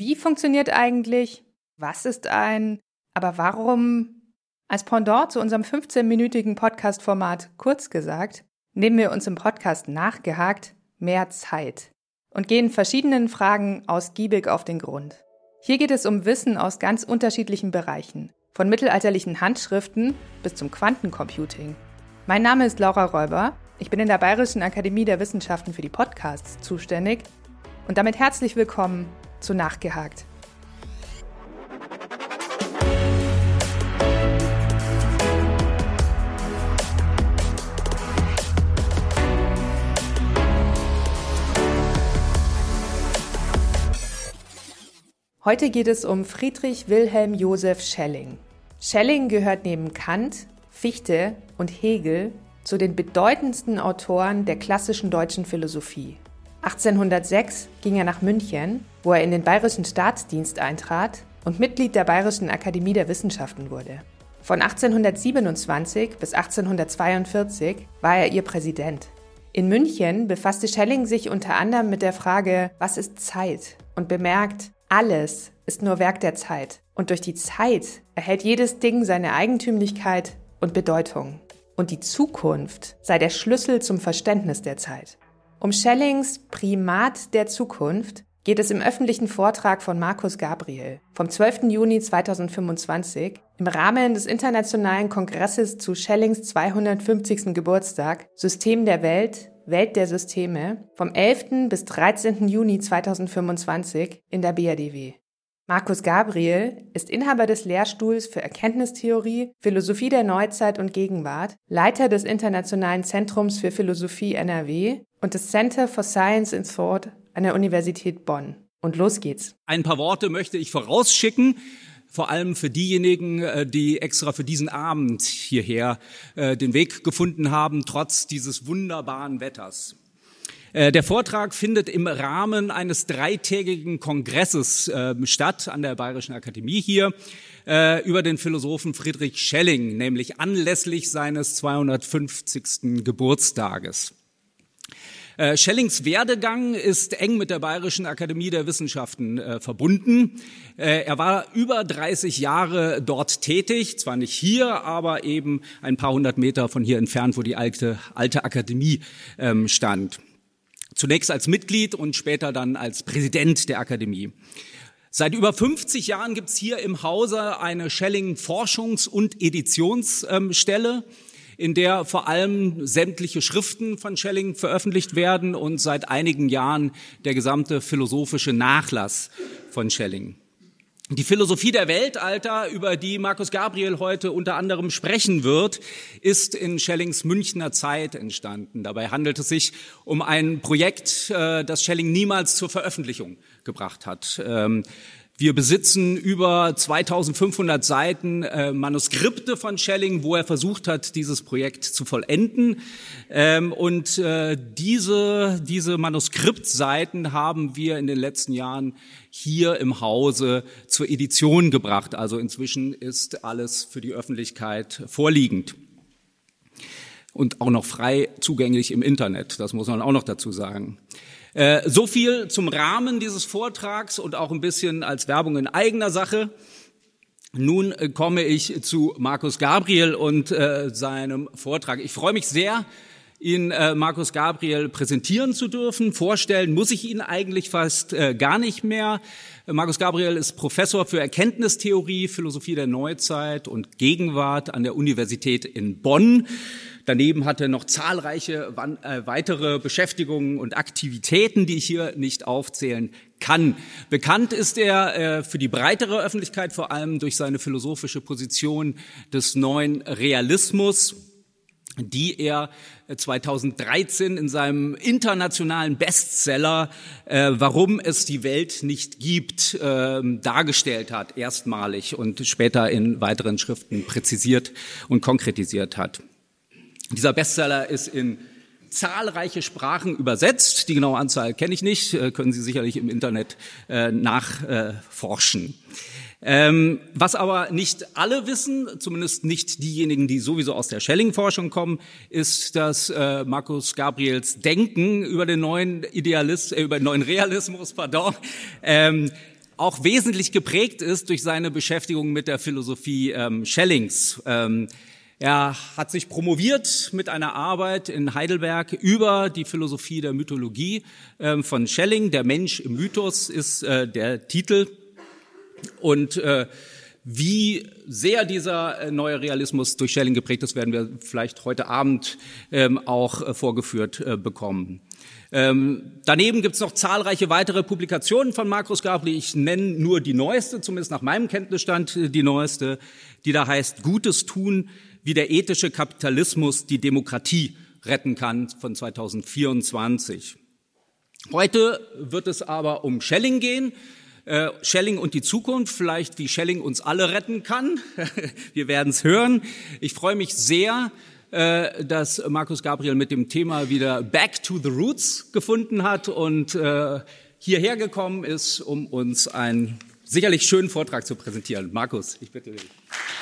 Wie funktioniert eigentlich? Was ist aber warum? Als Pendant zu unserem 15-minütigen Podcast-Format kurz gesagt, nehmen wir uns im Podcast nachgehakt mehr Zeit und gehen verschiedenen Fragen ausgiebig auf den Grund. Hier geht es um Wissen aus ganz unterschiedlichen Bereichen, von mittelalterlichen Handschriften bis zum Quantencomputing. Mein Name ist Laura Räuber, ich bin in der Bayerischen Akademie der Wissenschaften für die Podcasts zuständig und damit herzlich willkommen zu Nachgehakt. Heute geht es um Friedrich Wilhelm Joseph Schelling. Schelling gehört neben Kant, Fichte und Hegel zu den bedeutendsten Autoren der klassischen deutschen Philosophie. 1806 ging er nach München, wo er in den Bayerischen Staatsdienst eintrat und Mitglied der Bayerischen Akademie der Wissenschaften wurde. Von 1827 bis 1842 war er ihr Präsident. In München befasste Schelling sich unter anderem mit der Frage, was ist Zeit? Und bemerkt, alles ist nur Werk der Zeit. Und durch die Zeit erhält jedes Ding seine Eigentümlichkeit und Bedeutung. Und die Zukunft sei der Schlüssel zum Verständnis der Zeit. Um Schellings Primat der Zukunft geht es im öffentlichen Vortrag von Marcus Gabriel vom 12. Juni 2025 im Rahmen des Internationalen Kongresses zu Schellings 250. Geburtstag System der Welt, Welt der Systeme vom 11. bis 13. Juni 2025 in der BRDW. Marcus Gabriel ist Inhaber des Lehrstuhls für Erkenntnistheorie, Philosophie der Neuzeit und Gegenwart, Leiter des Internationalen Zentrums für Philosophie NRW und des Center for Science and Thought an der Universität Bonn. Und los geht's. Ein paar Worte möchte ich vorausschicken, vor allem für diejenigen, die extra für diesen Abend hierher den Weg gefunden haben, trotz dieses wunderbaren Wetters. Der Vortrag findet im Rahmen eines dreitägigen Kongresses statt an der Bayerischen Akademie hier über den Philosophen Friedrich Schelling, nämlich anlässlich seines 250. Geburtstages. Schellings Werdegang ist eng mit der Bayerischen Akademie der Wissenschaften verbunden. Er war über 30 Jahre dort tätig, zwar nicht hier, aber eben ein paar hundert Meter von hier entfernt, wo die alte Akademie stand. Zunächst als Mitglied und später dann als Präsident der Akademie. Seit über 50 Jahren gibt's hier im Hause eine Schelling-Forschungs- und Editionsstelle, in der vor allem sämtliche Schriften von Schelling veröffentlicht werden und seit einigen Jahren der gesamte philosophische Nachlass von Schelling. Die Philosophie der Weltalter, über die Marcus Gabriel heute unter anderem sprechen wird, ist in Schellings Münchner Zeit entstanden. Dabei handelt es sich um ein Projekt, das Schelling niemals zur Veröffentlichung gebracht hat. Wir besitzen über 2500 Seiten Manuskripte von Schelling, wo er versucht hat, dieses Projekt zu vollenden. Und diese Manuskriptseiten haben wir in den letzten Jahren hier im Hause zur Edition gebracht. Also inzwischen ist alles für die Öffentlichkeit vorliegend. Und auch noch frei zugänglich im Internet, das muss man auch noch dazu sagen. So viel zum Rahmen dieses Vortrags und auch ein bisschen als Werbung in eigener Sache. Nun komme ich zu Marcus Gabriel und seinem Vortrag. Ich freue mich sehr, Ihnen Marcus Gabriel präsentieren zu dürfen. Vorstellen muss ich ihn eigentlich fast gar nicht mehr. Marcus Gabriel ist Professor für Erkenntnistheorie, Philosophie der Neuzeit und Gegenwart an der Universität in Bonn. Daneben hat er noch zahlreiche weitere Beschäftigungen und Aktivitäten, die ich hier nicht aufzählen kann. Bekannt ist er für die breitere Öffentlichkeit, vor allem durch seine philosophische Position des neuen Realismus, die er 2013 in seinem internationalen Bestseller Warum es die Welt nicht gibt dargestellt hat, erstmalig und später in weiteren Schriften präzisiert und konkretisiert hat. Dieser Bestseller ist in zahlreiche Sprachen übersetzt. Die genaue Anzahl kenne ich nicht, können Sie sicherlich im Internet nachforschen. Was aber nicht alle wissen, zumindest nicht diejenigen, die sowieso aus der Schelling-Forschung kommen, ist, dass Marcus Gabriels Denken über den neuen Realismus, auch wesentlich geprägt ist durch seine Beschäftigung mit der Philosophie Schellings. Er hat sich promoviert mit einer Arbeit in Heidelberg über die Philosophie der Mythologie von Schelling. Der Mensch im Mythos ist der Titel. Und wie sehr dieser neue Realismus durch Schelling geprägt ist, werden wir vielleicht heute Abend auch vorgeführt bekommen. Daneben gibt es noch zahlreiche weitere Publikationen von Marcus Gabriel. Ich nenne nur die neueste, zumindest nach meinem Kenntnisstand die neueste, die da heißt Gutes tun, wie der ethische Kapitalismus die Demokratie retten kann, von 2024. Heute wird es aber um Schelling gehen. Schelling und die Zukunft, vielleicht wie Schelling uns alle retten kann. Wir werden es hören. Ich freue mich sehr, dass Marcus Gabriel mit dem Thema wieder Back to the Roots gefunden hat und hierher gekommen ist, um uns einen sicherlich schönen Vortrag zu präsentieren. Marcus, ich bitte dich.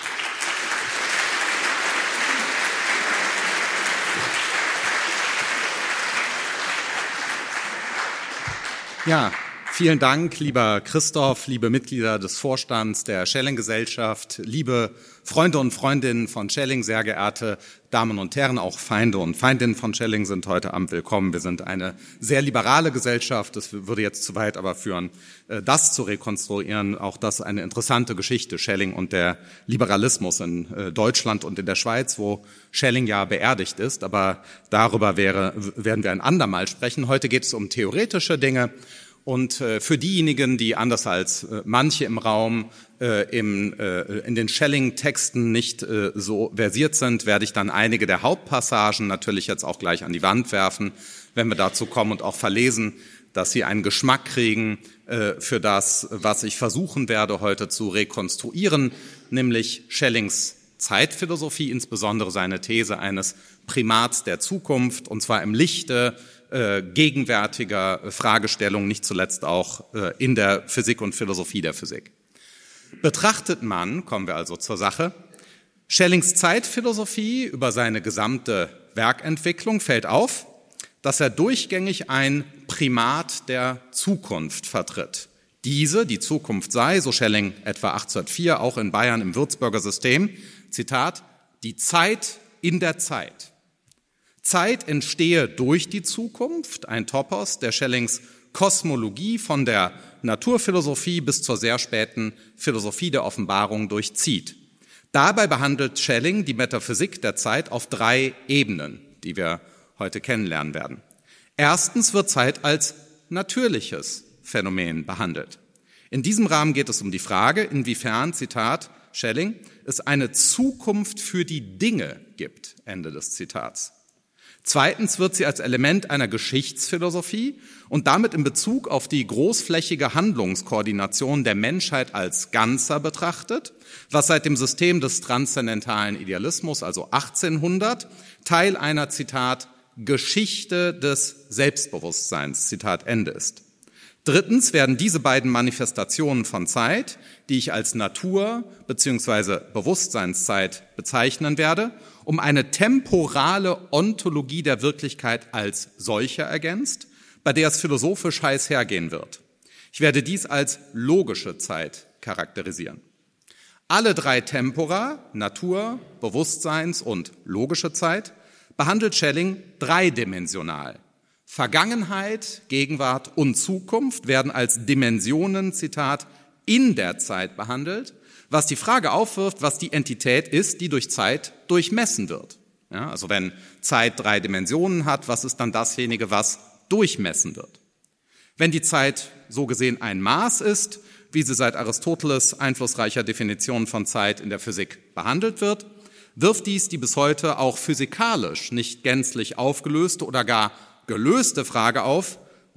Ja, vielen Dank, lieber Christoph, liebe Mitglieder des Vorstands der Schelling-Gesellschaft, liebe Freunde und Freundinnen von Schelling, sehr geehrte Damen und Herren, auch Feinde und Feindinnen von Schelling sind heute Abend willkommen. Wir sind eine sehr liberale Gesellschaft. Es würde jetzt zu weit aber führen, das zu rekonstruieren. Auch das eine interessante Geschichte, Schelling und der Liberalismus in Deutschland und in der Schweiz, wo Schelling ja beerdigt ist. Aber darüber werden wir ein andermal sprechen. Heute geht es um theoretische Dinge. Und für diejenigen, die anders als manche im Raum in den Schelling-Texten nicht so versiert sind, werde ich dann einige der Hauptpassagen natürlich jetzt auch gleich an die Wand werfen, wenn wir dazu kommen und auch verlesen, dass Sie einen Geschmack kriegen für das, was ich versuchen werde heute zu rekonstruieren, nämlich Schellings Zeitphilosophie, insbesondere seine These eines Primats der Zukunft, und zwar im Lichte gegenwärtiger Fragestellungen, nicht zuletzt auch in der Physik und Philosophie der Physik. Betrachtet man, kommen wir also zur Sache, Schellings Zeitphilosophie über seine gesamte Werkentwicklung fällt auf, dass er durchgängig ein Primat der Zukunft vertritt. Die Zukunft sei, so Schelling etwa 1804, auch in Bayern im Würzburger System, Zitat, die Zeit in der Zeit. Zeit entstehe durch die Zukunft, ein Topos, der Schellings Kosmologie von der Naturphilosophie bis zur sehr späten Philosophie der Offenbarung durchzieht. Dabei behandelt Schelling die Metaphysik der Zeit auf 3 Ebenen, die wir heute kennenlernen werden. Erstens wird Zeit als natürliches Phänomen behandelt. In diesem Rahmen geht es um die Frage, inwiefern, Zitat Schelling, es eine Zukunft für die Dinge gibt, Ende des Zitats. Zweitens wird sie als Element einer Geschichtsphilosophie und damit in Bezug auf die großflächige Handlungskoordination der Menschheit als Ganzer betrachtet, was seit dem System des transzendentalen Idealismus, also 1800, Teil einer, Zitat, Geschichte des Selbstbewusstseins, Zitat Ende ist. Drittens werden diese beiden Manifestationen von Zeit, die ich als Natur- bzw. Bewusstseinszeit bezeichnen werde, um eine temporale Ontologie der Wirklichkeit als solche ergänzt, bei der es philosophisch heiß hergehen wird. Ich werde dies als logische Zeit charakterisieren. Alle 3 Tempora, Natur, Bewusstseins- und logische Zeit, behandelt Schelling dreidimensional. Vergangenheit, Gegenwart und Zukunft werden als Dimensionen, Zitat, in der Zeit behandelt, was die Frage aufwirft, was die Entität ist, die durch Zeit durchmessen wird. Ja, also wenn Zeit 3 Dimensionen hat, was ist dann dasjenige, was durchmessen wird? Wenn die Zeit so gesehen ein Maß ist, wie sie seit Aristoteles einflussreicher Definition von Zeit in der Physik behandelt wird, wirft dies die bis heute auch physikalisch nicht gänzlich aufgelöste oder gar gelöste Frage auf,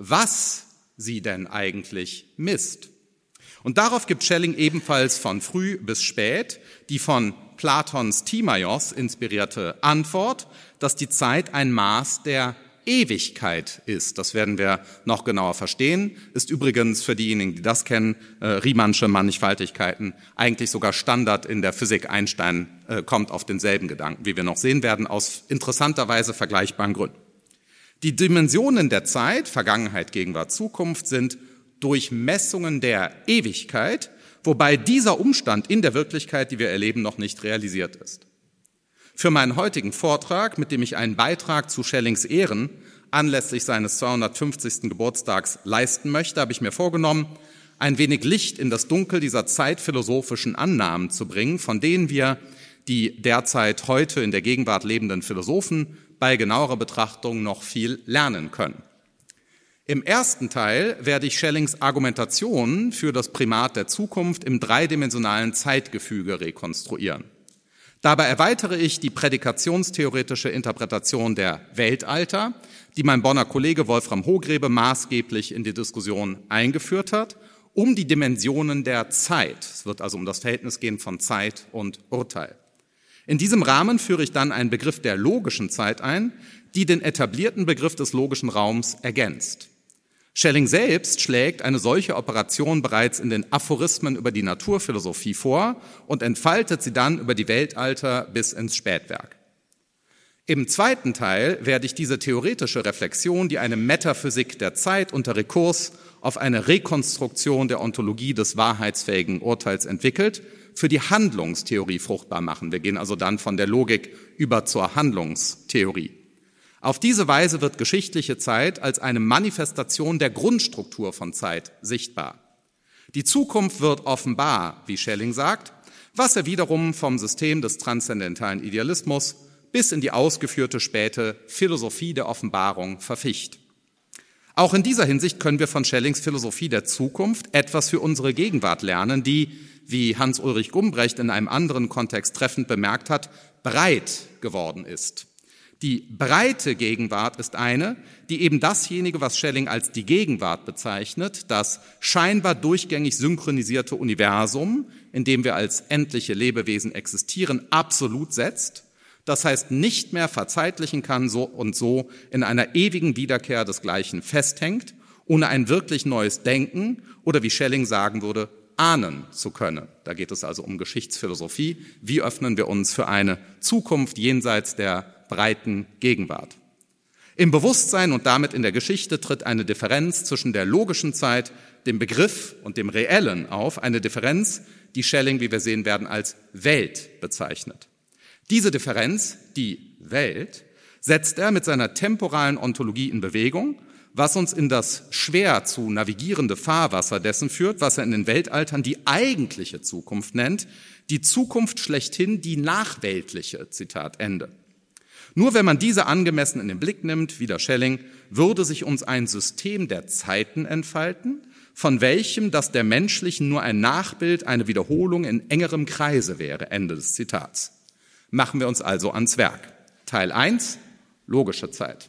was sie denn eigentlich misst. Und darauf gibt Schelling ebenfalls von früh bis spät die von Platons Timaios inspirierte Antwort, dass die Zeit ein Maß der Ewigkeit ist. Das werden wir noch genauer verstehen. Ist übrigens für diejenigen, die das kennen, Riemannsche Mannigfaltigkeiten eigentlich sogar Standard in der Physik. Einstein kommt auf denselben Gedanken, wie wir noch sehen werden, aus interessanterweise vergleichbaren Gründen. Die Dimensionen der Zeit, Vergangenheit, Gegenwart, Zukunft, sind durch Messungen der Ewigkeit, wobei dieser Umstand in der Wirklichkeit, die wir erleben, noch nicht realisiert ist. Für meinen heutigen Vortrag, mit dem ich einen Beitrag zu Schellings Ehren anlässlich seines 250. Geburtstags leisten möchte, habe ich mir vorgenommen, ein wenig Licht in das Dunkel dieser zeitphilosophischen Annahmen zu bringen, von denen wir die derzeit heute in der Gegenwart lebenden Philosophen bei genauerer Betrachtung noch viel lernen können. Im ersten Teil werde ich Schellings Argumentation für das Primat der Zukunft im dreidimensionalen Zeitgefüge rekonstruieren. Dabei erweitere ich die prädikationstheoretische Interpretation der Weltalter, die mein Bonner Kollege Wolfram Hohgräbe maßgeblich in die Diskussion eingeführt hat, um die Dimensionen der Zeit. Es wird also um das Verhältnis gehen von Zeit und Urteil. In diesem Rahmen führe ich dann einen Begriff der logischen Zeit ein, die den etablierten Begriff des logischen Raums ergänzt. Schelling selbst schlägt eine solche Operation bereits in den Aphorismen über die Naturphilosophie vor und entfaltet sie dann über die Weltalter bis ins Spätwerk. Im zweiten Teil werde ich diese theoretische Reflexion, die eine Metaphysik der Zeit unter Rekurs auf eine Rekonstruktion der Ontologie des wahrheitsfähigen Urteils entwickelt, für die Handlungstheorie fruchtbar machen. Wir gehen also dann von der Logik über zur Handlungstheorie. Auf diese Weise wird geschichtliche Zeit als eine Manifestation der Grundstruktur von Zeit sichtbar. Die Zukunft wird offenbar, wie Schelling sagt, was er wiederum vom System des transzendentalen Idealismus bis in die ausgeführte späte Philosophie der Offenbarung verficht. Auch in dieser Hinsicht können wir von Schellings Philosophie der Zukunft etwas für unsere Gegenwart lernen, die, wie Hans-Ulrich Gumbrecht in einem anderen Kontext treffend bemerkt hat, breit geworden ist. Die breite Gegenwart ist eine, die eben dasjenige, was Schelling als die Gegenwart bezeichnet, das scheinbar durchgängig synchronisierte Universum, in dem wir als endliche Lebewesen existieren, absolut setzt. Das heißt, nicht mehr verzeitlichen kann so in einer ewigen Wiederkehr des Gleichen festhängt, ohne ein wirklich neues Denken oder wie Schelling sagen würde, ahnen zu können. Da geht es also um Geschichtsphilosophie. Wie öffnen wir uns für eine Zukunft jenseits der breiten Gegenwart? Im Bewusstsein und damit in der Geschichte tritt eine Differenz zwischen der logischen Zeit, dem Begriff und dem Reellen auf, eine Differenz, die Schelling, wie wir sehen werden, als Welt bezeichnet. Diese Differenz, die Welt, setzt er mit seiner temporalen Ontologie in Bewegung, was uns in das schwer zu navigierende Fahrwasser dessen führt, was er in den Weltaltern die eigentliche Zukunft nennt, die Zukunft schlechthin, die nachweltliche, Zitat Ende. Nur wenn man diese angemessen in den Blick nimmt, wie der Schelling, würde sich uns ein System der Zeiten entfalten, von welchem das der menschlichen nur ein Nachbild, eine Wiederholung in engerem Kreise wäre, Ende des Zitats. Machen wir uns also ans Werk. Teil 1, logische Zeit.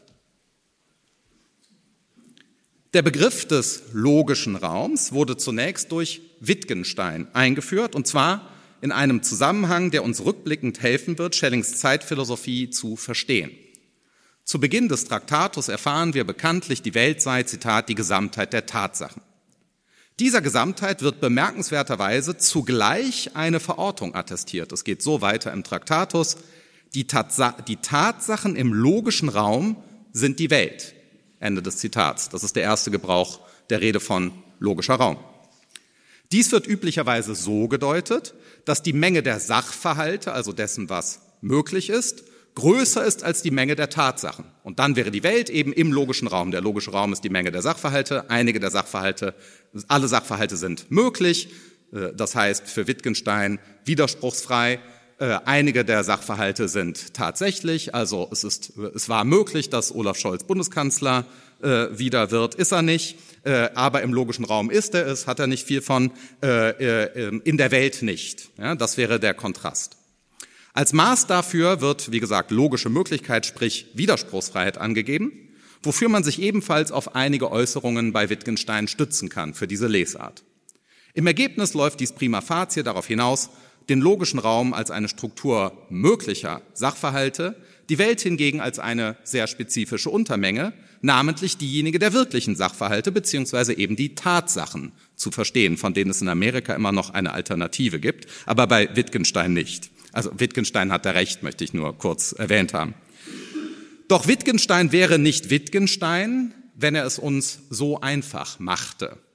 Der Begriff des logischen Raums wurde zunächst durch Wittgenstein eingeführt, und zwar in einem Zusammenhang, der uns rückblickend helfen wird, Schellings Zeitphilosophie zu verstehen. Zu Beginn des Traktatus erfahren wir bekanntlich, die Welt sei, Zitat, die Gesamtheit der Tatsachen. Dieser Gesamtheit wird bemerkenswerterweise zugleich eine Verortung attestiert. Es geht so weiter im Traktatus. Die Tatsachen im logischen Raum sind die Welt. Ende des Zitats. Das ist der erste Gebrauch der Rede von logischer Raum. Dies wird üblicherweise so gedeutet, dass die Menge der Sachverhalte, also dessen, was möglich ist, größer ist als die Menge der Tatsachen. Und dann wäre die Welt eben im logischen Raum. Der logische Raum ist die Menge der Sachverhalte. Alle Sachverhalte sind möglich. Das heißt für Wittgenstein widerspruchsfrei. Einige der Sachverhalte sind tatsächlich, also es war möglich, dass Olaf Scholz Bundeskanzler wieder wird, ist er nicht, aber im logischen Raum ist er es, hat er nicht viel von, in der Welt nicht. Ja, das wäre der Kontrast. Als Maß dafür wird, wie gesagt, logische Möglichkeit, sprich Widerspruchsfreiheit angegeben, wofür man sich ebenfalls auf einige Äußerungen bei Wittgenstein stützen kann für diese Lesart. Im Ergebnis läuft dies prima facie darauf hinaus, den logischen Raum als eine Struktur möglicher Sachverhalte, die Welt hingegen als eine sehr spezifische Untermenge, namentlich diejenige der wirklichen Sachverhalte beziehungsweise eben die Tatsachen zu verstehen, von denen es in Amerika immer noch eine Alternative gibt, aber bei Wittgenstein nicht. Also Wittgenstein hat da recht, möchte ich nur kurz erwähnt haben. Doch Wittgenstein wäre nicht Wittgenstein, wenn er es uns so einfach machte.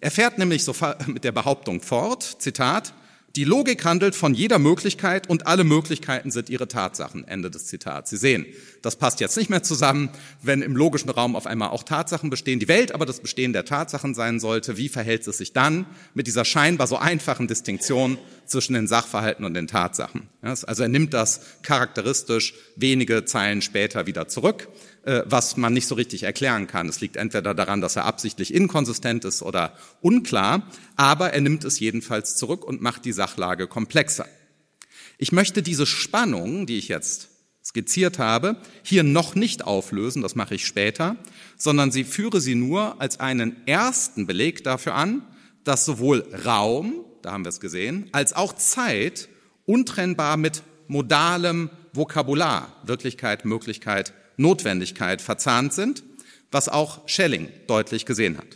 Er fährt nämlich so mit der Behauptung fort, Zitat, die Logik handelt von jeder Möglichkeit und alle Möglichkeiten sind ihre Tatsachen. Ende des Zitats. Sie sehen, das passt jetzt nicht mehr zusammen, wenn im logischen Raum auf einmal auch Tatsachen bestehen, die Welt aber das Bestehen der Tatsachen sein sollte. Wie verhält es sich dann mit dieser scheinbar so einfachen Distinktion zwischen den Sachverhalten und den Tatsachen? Also er nimmt das charakteristisch wenige Zeilen später wieder zurück, was man nicht so richtig erklären kann. Es liegt entweder daran, dass er absichtlich inkonsistent ist oder unklar, aber er nimmt es jedenfalls zurück und macht die Sachlage komplexer. Ich möchte diese Spannung, die ich jetzt skizziert habe, hier noch nicht auflösen, das mache ich später, sondern führe sie nur als einen ersten Beleg dafür an, dass sowohl Raum, da haben wir es gesehen, als auch Zeit untrennbar mit modalem Vokabular, Wirklichkeit, Möglichkeit, Notwendigkeit verzahnt sind, was auch Schelling deutlich gesehen hat.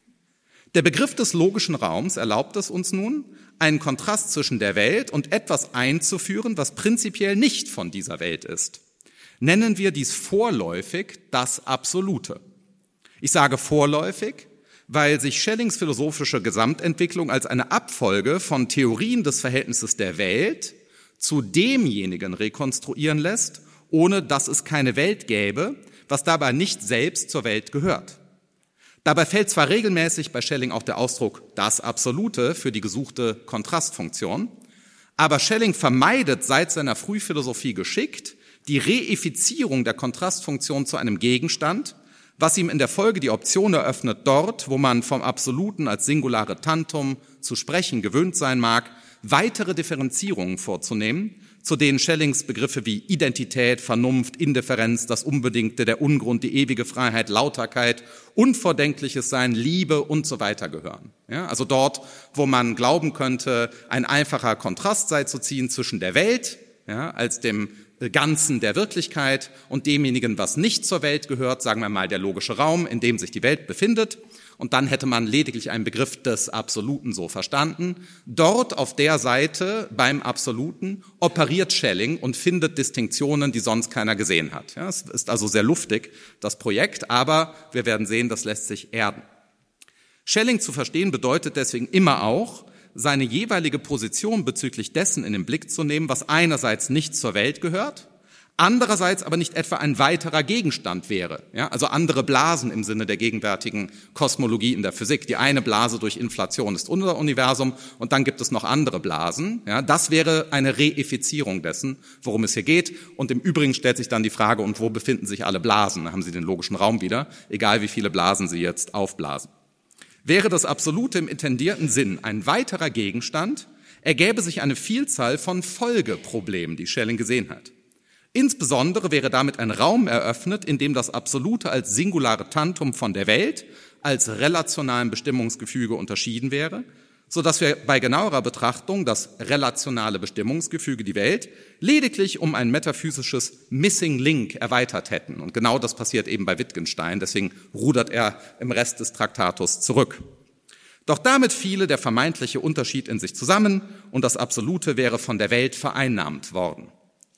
Der Begriff des logischen Raums erlaubt es uns nun, einen Kontrast zwischen der Welt und etwas einzuführen, was prinzipiell nicht von dieser Welt ist. Nennen wir dies vorläufig das Absolute. Ich sage vorläufig, weil sich Schellings philosophische Gesamtentwicklung als eine Abfolge von Theorien des Verhältnisses der Welt zu demjenigen rekonstruieren lässt, ohne dass es keine Welt gäbe, was dabei nicht selbst zur Welt gehört. Dabei fällt zwar regelmäßig bei Schelling auch der Ausdruck das Absolute für die gesuchte Kontrastfunktion, aber Schelling vermeidet seit seiner Frühphilosophie geschickt die Reifizierung der Kontrastfunktion zu einem Gegenstand, was ihm in der Folge die Option eröffnet, dort, wo man vom Absoluten als singulare Tantum zu sprechen gewöhnt sein mag, weitere Differenzierungen vorzunehmen, zu denen Schellings Begriffe wie Identität, Vernunft, Indifferenz, das Unbedingte, der Ungrund, die ewige Freiheit, Lauterkeit, unvordenkliches Sein, Liebe und so weiter gehören. Ja, also dort, wo man glauben könnte, ein einfacher Kontrast sei zu ziehen zwischen der Welt, ja, als dem Ganzen der Wirklichkeit und demjenigen, was nicht zur Welt gehört, sagen wir mal der logische Raum, in dem sich die Welt befindet. Und dann hätte man lediglich einen Begriff des Absoluten so verstanden. Dort auf der Seite beim Absoluten operiert Schelling und findet Distinktionen, die sonst keiner gesehen hat. Ja, es ist also sehr luftig, das Projekt, aber wir werden sehen, das lässt sich erden. Schelling zu verstehen bedeutet deswegen immer auch, seine jeweilige Position bezüglich dessen in den Blick zu nehmen, was einerseits nicht zur Welt gehört, andererseits aber nicht etwa ein weiterer Gegenstand wäre. Ja, also andere Blasen im Sinne der gegenwärtigen Kosmologie in der Physik. Die eine Blase durch Inflation ist unser Universum und dann gibt es noch andere Blasen. Ja, das wäre eine Reifizierung dessen, worum es hier geht. Und im Übrigen stellt sich dann die Frage, und wo befinden sich alle Blasen? Da haben Sie den logischen Raum wieder, egal wie viele Blasen Sie jetzt aufblasen. Wäre das Absolute im intendierten Sinn ein weiterer Gegenstand, ergäbe sich eine Vielzahl von Folgeproblemen, die Schelling gesehen hat. Insbesondere wäre damit ein Raum eröffnet, in dem das Absolute als singulare Tantum von der Welt, als relationalen Bestimmungsgefüge unterschieden wäre, so dass wir bei genauerer Betrachtung das relationale Bestimmungsgefüge, die Welt, lediglich um ein metaphysisches Missing Link erweitert hätten. Und genau das passiert eben bei Wittgenstein, deswegen rudert er im Rest des Traktatus zurück. Doch damit fiele der vermeintliche Unterschied in sich zusammen und das Absolute wäre von der Welt vereinnahmt worden.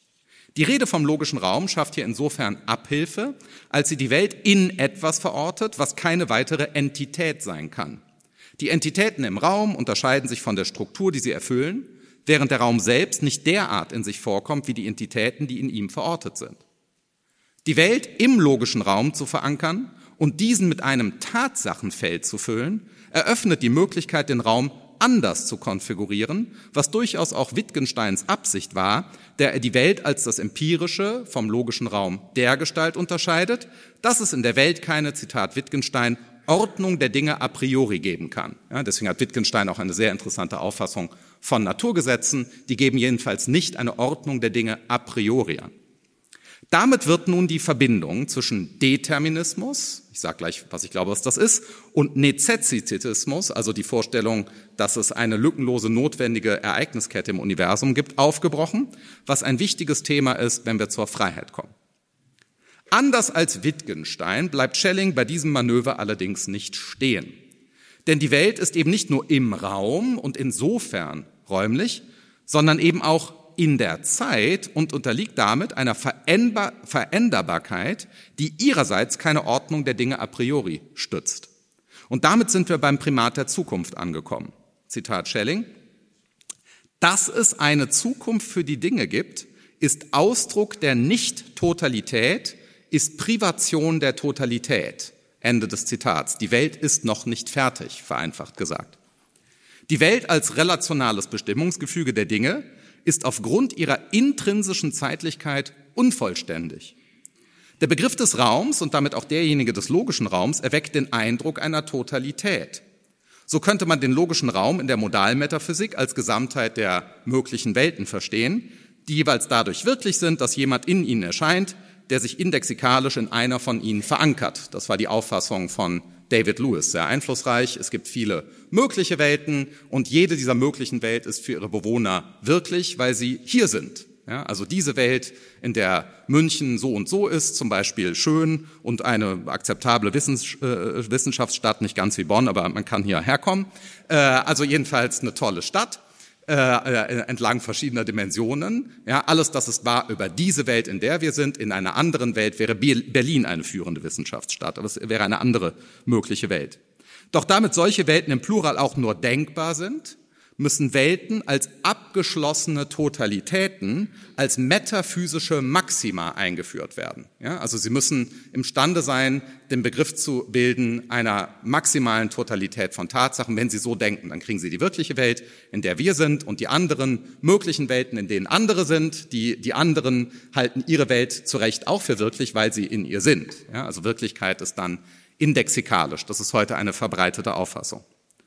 Die Rede vom logischen Raum schafft hier insofern Abhilfe, als sie die Welt in etwas verortet, was keine weitere Entität sein kann. Die Entitäten im Raum unterscheiden sich von der Struktur, die sie erfüllen, während der Raum selbst nicht derart in sich vorkommt wie die Entitäten, die in ihm verortet sind. Die Welt im logischen Raum zu verankern und diesen mit einem Tatsachenfeld zu füllen, eröffnet die Möglichkeit, den Raum anders zu konfigurieren, was durchaus auch Wittgensteins Absicht war, der er die Welt als das Empirische vom logischen Raum dergestalt unterscheidet, dass es in der Welt keine, Zitat Wittgenstein, Ordnung der Dinge a priori geben kann. Ja, deswegen hat Wittgenstein auch eine sehr interessante Auffassung von Naturgesetzen. Die geben jedenfalls nicht eine Ordnung der Dinge a priori an. Damit wird nun die Verbindung zwischen Determinismus, ich sage gleich, was ich glaube, was das ist, und Nezezitismus, also die Vorstellung, dass es eine lückenlose, notwendige Ereigniskette im Universum gibt, aufgebrochen, was ein wichtiges Thema ist, wenn wir zur Freiheit kommen. Anders als Wittgenstein bleibt Schelling bei diesem Manöver allerdings nicht stehen. Denn die Welt ist eben nicht nur im Raum und insofern räumlich, sondern eben auch in der Zeit und unterliegt damit einer Veränderbarkeit, die ihrerseits keine Ordnung der Dinge a priori stützt. Und damit sind wir beim Primat der Zukunft angekommen. Zitat Schelling: Dass es eine Zukunft für die Dinge gibt, ist Ausdruck der Nicht-Totalität, ist Privation der Totalität. Ende des Zitats. Die Welt ist noch nicht fertig, vereinfacht gesagt. Die Welt als relationales Bestimmungsgefüge der Dinge ist aufgrund ihrer intrinsischen Zeitlichkeit unvollständig. Der Begriff des Raums und damit auch derjenige des logischen Raums erweckt den Eindruck einer Totalität. So könnte man den logischen Raum in der Modalmetaphysik als Gesamtheit der möglichen Welten verstehen, die jeweils dadurch wirklich sind, dass jemand in ihnen erscheint, der sich indexikalisch in einer von ihnen verankert. Das war die Auffassung von David Lewis, sehr einflussreich. Es gibt viele mögliche Welten und jede dieser möglichen Welt ist für ihre Bewohner wirklich, weil sie hier sind. Ja, also diese Welt, in der München so und so ist, zum Beispiel schön und eine akzeptable Wissenschaftsstadt, nicht ganz wie Bonn, aber man kann hierher kommen. Also jedenfalls eine tolle Stadt. Entlang verschiedener Dimensionen. Ja, alles, das ist wahr über diese Welt, in der wir sind. In einer anderen Welt wäre Berlin eine führende Wissenschaftsstadt, aber es wäre eine andere mögliche Welt. Doch damit solche Welten im Plural auch nur denkbar sind, müssen Welten als abgeschlossene Totalitäten, als metaphysische Maxima eingeführt werden. Ja, also sie müssen imstande sein, den Begriff zu bilden einer maximalen Totalität von Tatsachen. Wenn sie so denken, dann kriegen sie die wirkliche Welt, in der wir sind, und die anderen möglichen Welten, in denen andere sind. Die anderen halten ihre Welt zu Recht auch für wirklich, weil sie in ihr sind. Ja, also Wirklichkeit ist dann indexikalisch. Das ist heute eine verbreitete Auffassung.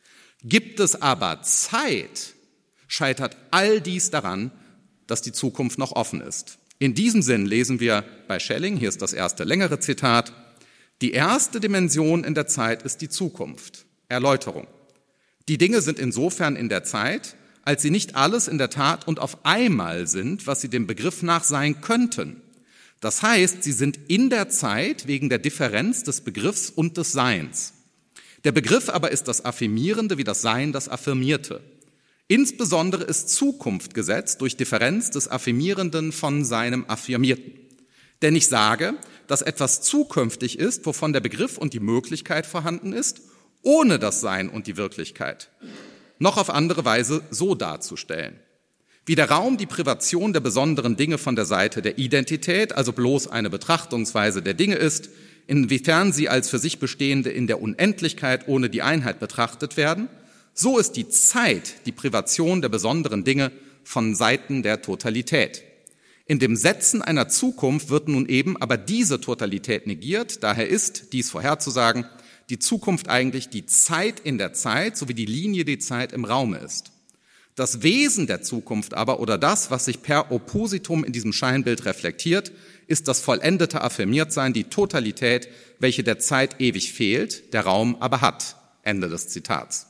Gibt es aber Zeit, scheitert all dies daran, dass die Zukunft noch offen ist. In diesem Sinn lesen wir bei Schelling, hier ist das erste längere Zitat: Die erste Dimension in der Zeit ist die Zukunft, Erläuterung. Die Dinge sind insofern in der Zeit, als sie nicht alles in der Tat und auf einmal sind, was sie dem Begriff nach sein könnten. Das heißt, sie sind in der Zeit wegen der Differenz des Begriffs und des Seins. Der Begriff aber ist das Affirmierende wie das Sein das Affirmierte. Insbesondere ist Zukunft gesetzt durch Differenz des Affirmierenden von seinem Affirmierten. Denn ich sage, dass etwas zukünftig ist, wovon der Begriff und die Möglichkeit vorhanden ist, ohne das Sein und die Wirklichkeit. Noch auf andere Weise so darzustellen. Wie der Raum die Privation der besonderen Dinge von der Seite der Identität, also bloß eine Betrachtungsweise der Dinge ist, inwiefern sie als für sich bestehende in der Unendlichkeit ohne die Einheit betrachtet werden, so ist die Zeit die Privation der besonderen Dinge von Seiten der Totalität. In dem Setzen einer Zukunft wird nun eben aber diese Totalität negiert, daher ist, dies vorherzusagen, die Zukunft eigentlich die Zeit in der Zeit, sowie die Linie die Zeit im Raume ist. Das Wesen der Zukunft aber, oder das, was sich per Oppositum in diesem Scheinbild reflektiert, ist das vollendete Affirmiertsein, die Totalität, welche der Zeit ewig fehlt, der Raum aber hat. Ende des Zitats.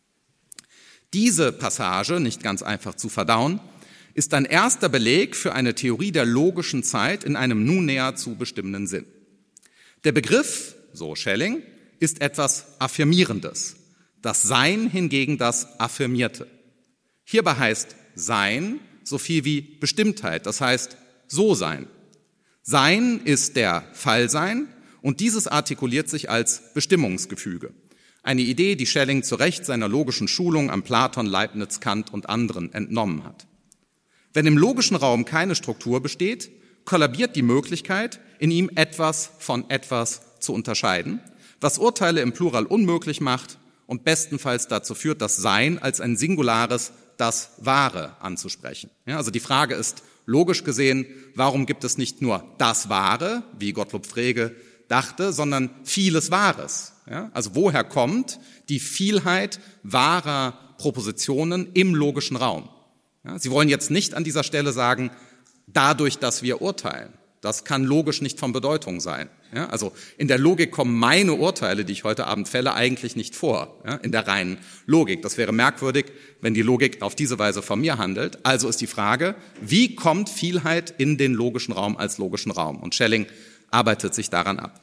Diese Passage, nicht ganz einfach zu verdauen, ist ein erster Beleg für eine Theorie der logischen Zeit in einem nun näher zu bestimmenden Sinn. Der Begriff, so Schelling, ist etwas Affirmierendes, das Sein hingegen das Affirmierte. Hierbei heißt Sein so viel wie Bestimmtheit, das heißt So-Sein. Sein ist der Fallsein und dieses artikuliert sich als Bestimmungsgefüge. Eine Idee, die Schelling zu Recht seiner logischen Schulung an Platon, Leibniz, Kant und anderen entnommen hat. Wenn im logischen Raum keine Struktur besteht, kollabiert die Möglichkeit, in ihm etwas von etwas zu unterscheiden, was Urteile im Plural unmöglich macht und bestenfalls dazu führt, das Sein als ein singulares, das Wahre anzusprechen. Ja, also die Frage ist logisch gesehen, warum gibt es nicht nur das Wahre, wie Gottlob Frege dachte, sondern vieles Wahres? Ja, also woher kommt die Vielheit wahrer Propositionen im logischen Raum? Ja, Sie wollen jetzt nicht an dieser Stelle sagen, dadurch, dass wir urteilen. Das kann logisch nicht von Bedeutung sein. Ja, also in der Logik kommen meine Urteile, die ich heute Abend fälle, eigentlich nicht vor, ja, in der reinen Logik. Das wäre merkwürdig, wenn die Logik auf diese Weise von mir handelt. Also ist die Frage, wie kommt Vielheit in den logischen Raum als logischen Raum? Und Schelling arbeitet sich daran ab.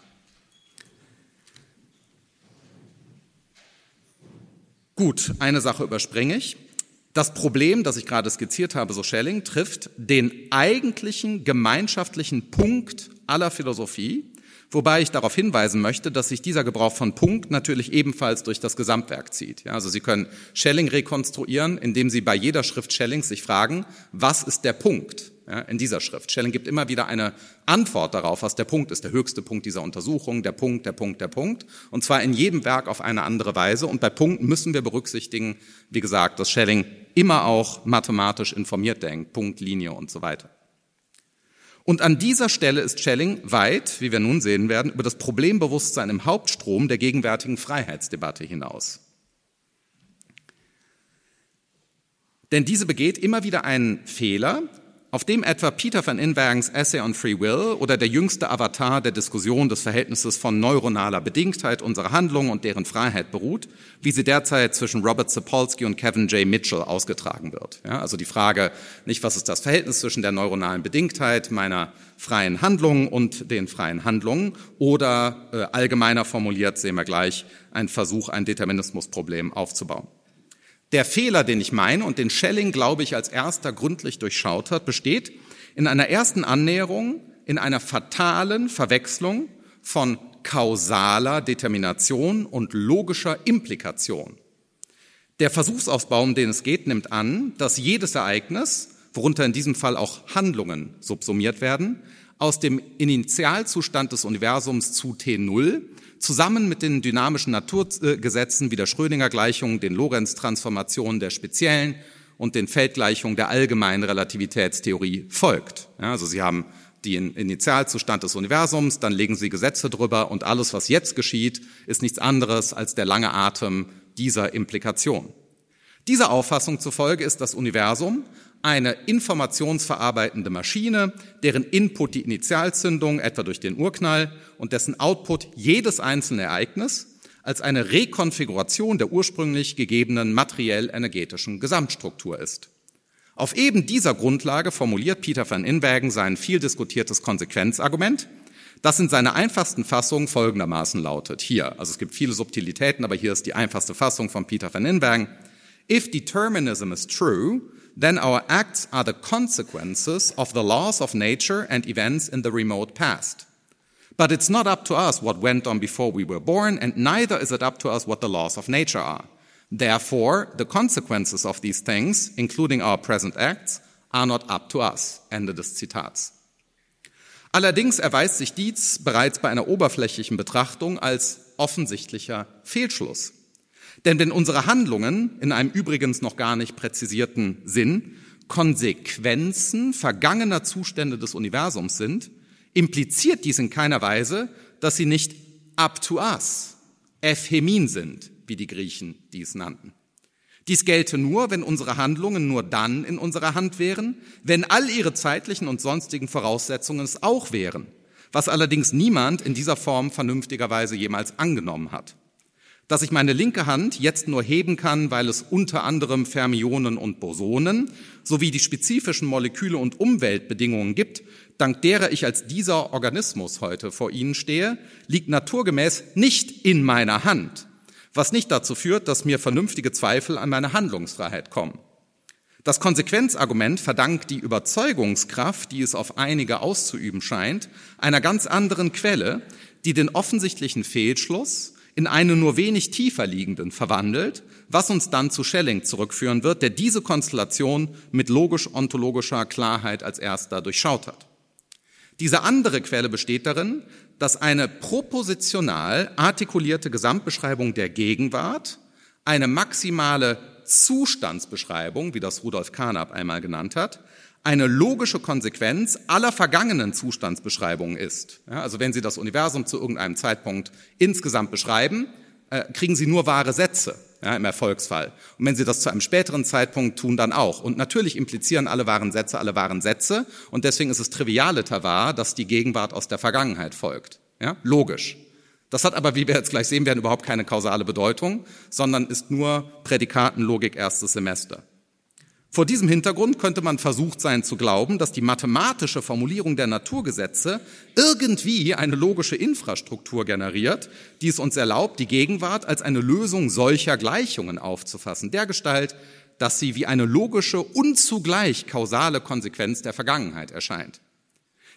Gut, eine Sache überspringe ich. Das Problem, das ich gerade skizziert habe, so Schelling, trifft den eigentlichen gemeinschaftlichen Punkt aller Philosophie, Wobei ich darauf hinweisen möchte, dass sich dieser Gebrauch von Punkt natürlich ebenfalls durch das Gesamtwerk zieht. Ja, also Sie können Schelling rekonstruieren, indem Sie bei jeder Schrift Schellings sich fragen, was ist der Punkt in dieser Schrift? Schelling gibt immer wieder eine Antwort darauf, was der Punkt ist, der höchste Punkt dieser Untersuchung, der Punkt, der Punkt, der Punkt. Und zwar in jedem Werk auf eine andere Weise. Und bei Punkten müssen wir berücksichtigen, wie gesagt, dass Schelling immer auch mathematisch informiert denkt, Punkt, Linie und so weiter. Und an dieser Stelle ist Schelling weit, wie wir nun sehen werden, über das Problembewusstsein im Hauptstrom der gegenwärtigen Freiheitsdebatte hinaus. Denn diese begeht immer wieder einen Fehler, auf dem etwa Peter van Inwagens Essay on Free Will oder der jüngste Avatar der Diskussion des Verhältnisses von neuronaler Bedingtheit unserer Handlungen und deren Freiheit beruht, wie sie derzeit zwischen Robert Sapolsky und Kevin J. Mitchell ausgetragen wird. Ja, also die Frage nicht, was ist das Verhältnis zwischen der neuronalen Bedingtheit meiner freien Handlungen und den freien Handlungen, oder allgemeiner formuliert, sehen wir gleich, ein Versuch, ein Determinismusproblem aufzubauen. Der Fehler, den ich meine und den Schelling, glaube ich, als erster gründlich durchschaut hat, besteht in einer ersten Annäherung, in einer fatalen Verwechslung von kausaler Determination und logischer Implikation. Der Versuchsaufbau, um den es geht, nimmt an, dass jedes Ereignis, worunter in diesem Fall auch Handlungen subsumiert werden, aus dem Initialzustand des Universums zu T0 zusammen mit den dynamischen Naturgesetzen wie der Schrödinger-Gleichung, den Lorentz-Transformationen der speziellen und den Feldgleichungen der allgemeinen Relativitätstheorie folgt. Ja, also Sie haben den Initialzustand des Universums, dann legen Sie Gesetze drüber und alles, was jetzt geschieht, ist nichts anderes als der lange Atem dieser Implikation. Dieser Auffassung zufolge ist das Universum eine informationsverarbeitende Maschine, deren Input die Initialzündung, etwa durch den Urknall, und dessen Output jedes einzelne Ereignis als eine Rekonfiguration der ursprünglich gegebenen materiell-energetischen Gesamtstruktur ist. Auf eben dieser Grundlage formuliert Peter van Inwagen sein viel diskutiertes Konsequenzargument, das in seiner einfachsten Fassung folgendermaßen lautet. Hier, also es gibt viele Subtilitäten, aber hier ist die einfachste Fassung von Peter van Inwagen. If determinism is true, then our acts are the consequences of the laws of nature and events in the remote past. But it's not up to us what went on before we were born, and neither is it up to us what the laws of nature are. Therefore, the consequences of these things, including our present acts, are not up to us. Ende des Zitats. Allerdings erweist sich dies bereits bei einer oberflächlichen Betrachtung als offensichtlicher Fehlschluss. Denn wenn unsere Handlungen in einem übrigens noch gar nicht präzisierten Sinn Konsequenzen vergangener Zustände des Universums sind, impliziert dies in keiner Weise, dass sie nicht up to us, ephemin sind, wie die Griechen dies nannten. Dies gelte nur, wenn unsere Handlungen nur dann in unserer Hand wären, wenn all ihre zeitlichen und sonstigen Voraussetzungen es auch wären, was allerdings niemand in dieser Form vernünftigerweise jemals angenommen hat. Dass ich meine linke Hand jetzt nur heben kann, weil es unter anderem Fermionen und Bosonen sowie die spezifischen Moleküle und Umweltbedingungen gibt, dank derer ich als dieser Organismus heute vor Ihnen stehe, liegt naturgemäß nicht in meiner Hand, was nicht dazu führt, dass mir vernünftige Zweifel an meine Handlungsfreiheit kommen. Das Konsequenzargument verdankt die Überzeugungskraft, die es auf einige auszuüben scheint, einer ganz anderen Quelle, die den offensichtlichen Fehlschluss in einen nur wenig tiefer liegenden verwandelt, was uns dann zu Schelling zurückführen wird, der diese Konstellation mit logisch-ontologischer Klarheit als erster durchschaut hat. Diese andere Quelle besteht darin, dass eine propositional artikulierte Gesamtbeschreibung der Gegenwart, eine maximale Zustandsbeschreibung, wie das Rudolf Carnap einmal genannt hat, eine logische Konsequenz aller vergangenen Zustandsbeschreibungen ist. Ja, also wenn Sie das Universum zu irgendeinem Zeitpunkt insgesamt beschreiben, kriegen Sie nur wahre Sätze, ja, im Erfolgsfall. Und wenn Sie das zu einem späteren Zeitpunkt tun, dann auch. Und natürlich implizieren alle wahren Sätze. Und deswegen ist es trivialiter wahr, dass die Gegenwart aus der Vergangenheit folgt. Ja, logisch. Das hat aber, wie wir jetzt gleich sehen werden, überhaupt keine kausale Bedeutung, sondern ist nur Prädikatenlogik erstes Semester. Vor diesem Hintergrund könnte man versucht sein zu glauben, dass die mathematische Formulierung der Naturgesetze irgendwie eine logische Infrastruktur generiert, die es uns erlaubt, die Gegenwart als eine Lösung solcher Gleichungen aufzufassen, dergestalt, dass sie wie eine logische und zugleich kausale Konsequenz der Vergangenheit erscheint.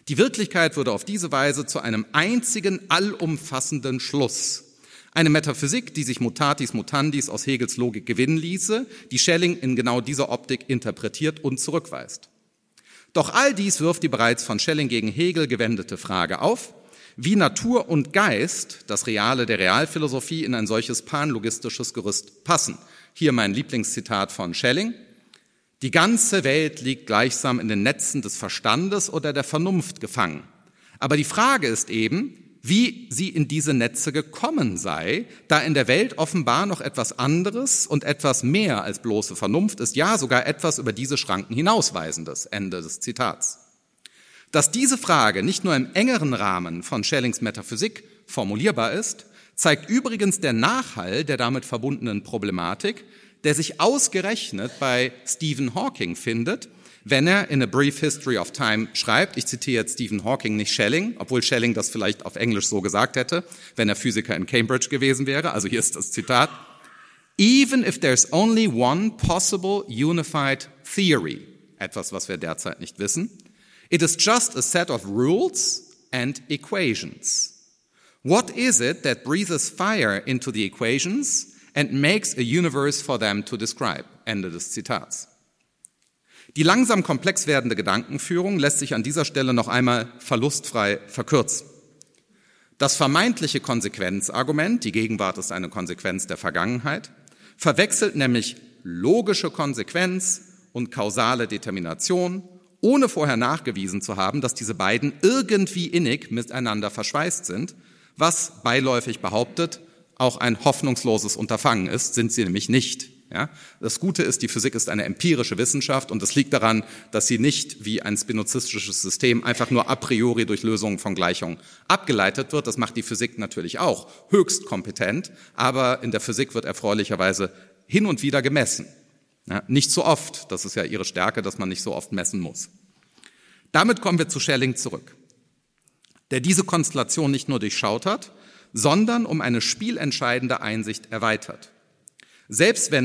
Die Wirklichkeit würde auf diese Weise zu einem einzigen allumfassenden Schluss. Eine Metaphysik, die sich mutatis mutandis aus Hegels Logik gewinnen ließe, die Schelling in genau dieser Optik interpretiert und zurückweist. Doch all dies wirft die bereits von Schelling gegen Hegel gewendete Frage auf, wie Natur und Geist, das Reale der Realphilosophie, in ein solches panlogistisches Gerüst passen. Hier mein Lieblingszitat von Schelling. Die ganze Welt liegt gleichsam in den Netzen des Verstandes oder der Vernunft gefangen. Aber die Frage ist eben, wie sie in diese Netze gekommen sei, da in der Welt offenbar noch etwas anderes und etwas mehr als bloße Vernunft ist, ja sogar etwas über diese Schranken hinausweisendes. Ende des Zitats. Dass diese Frage nicht nur im engeren Rahmen von Schellings Metaphysik formulierbar ist, zeigt übrigens der Nachhall der damit verbundenen Problematik, der sich ausgerechnet bei Stephen Hawking findet, wenn er in A Brief History of Time schreibt, ich zitiere jetzt Stephen Hawking, nicht Schelling, obwohl Schelling das vielleicht auf Englisch so gesagt hätte, wenn er Physiker in Cambridge gewesen wäre, also hier ist das Zitat, "Even if there's only one possible unified theory", etwas, was wir derzeit nicht wissen, "it is just a set of rules and equations. What is it that breathes fire into the equations and makes a universe for them to describe?" Ende des Zitats. Die langsam komplex werdende Gedankenführung lässt sich an dieser Stelle noch einmal verlustfrei verkürzen. Das vermeintliche Konsequenzargument, die Gegenwart ist eine Konsequenz der Vergangenheit, verwechselt nämlich logische Konsequenz und kausale Determination, ohne vorher nachgewiesen zu haben, dass diese beiden irgendwie innig miteinander verschweißt sind, was beiläufig behauptet auch ein hoffnungsloses Unterfangen ist, sind sie nämlich nicht. Ja? Das Gute ist, die Physik ist eine empirische Wissenschaft und das liegt daran, dass sie nicht wie ein spinozistisches System einfach nur a priori durch Lösungen von Gleichungen abgeleitet wird. Das macht die Physik natürlich auch höchst kompetent, aber in der Physik wird erfreulicherweise hin und wieder gemessen. Ja? Nicht so oft, das ist ja ihre Stärke, dass man nicht so oft messen muss. Damit kommen wir zu Schelling zurück, der diese Konstellation nicht nur durchschaut hat, sondern um eine spielentscheidende Einsicht erweitert. Selbst wenn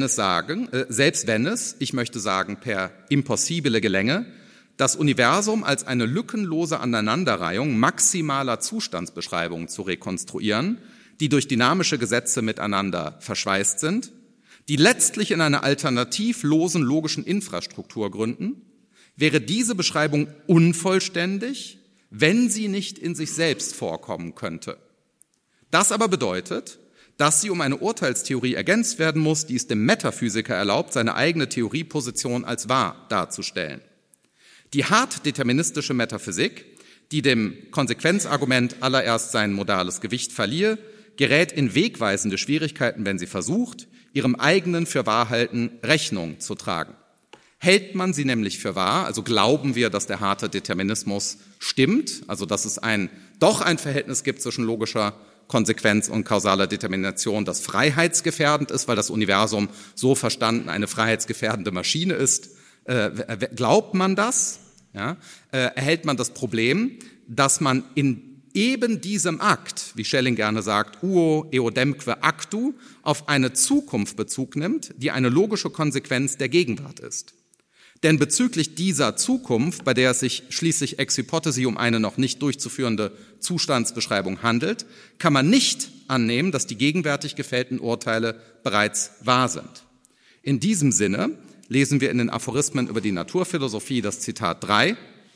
es, ich möchte sagen, per Impossibile gelänge, das Universum als eine lückenlose Aneinanderreihung maximaler Zustandsbeschreibungen zu rekonstruieren, die durch dynamische Gesetze miteinander verschweißt sind, die letztlich in einer alternativlosen logischen Infrastruktur gründen, wäre diese Beschreibung unvollständig, wenn sie nicht in sich selbst vorkommen könnte. Das aber bedeutet, dass sie um eine Urteilstheorie ergänzt werden muss, die es dem Metaphysiker erlaubt, seine eigene Theorieposition als wahr darzustellen. Die hart deterministische Metaphysik, die dem Konsequenzargument allererst sein modales Gewicht verlieh, gerät in wegweisende Schwierigkeiten, wenn sie versucht, ihrem eigenen Fürwahrhalten Rechnung zu tragen. Hält man sie nämlich für wahr, also glauben wir, dass der harte Determinismus stimmt, also dass es doch ein Verhältnis gibt zwischen logischer Konsequenz und kausaler Determination, das freiheitsgefährdend ist, weil das Universum so verstanden eine freiheitsgefährdende Maschine ist. Glaubt man das, ja, erhält man das Problem, dass man in eben diesem Akt, wie Schelling gerne sagt, uo eodemque actu, auf eine Zukunft Bezug nimmt, die eine logische Konsequenz der Gegenwart ist. Denn bezüglich dieser Zukunft, bei der es sich schließlich ex hypothesi um eine noch nicht durchzuführende Zustandsbeschreibung handelt, kann man nicht annehmen, dass die gegenwärtig gefällten Urteile bereits wahr sind. In diesem Sinne lesen wir in den Aphorismen über die Naturphilosophie das Zitat 3,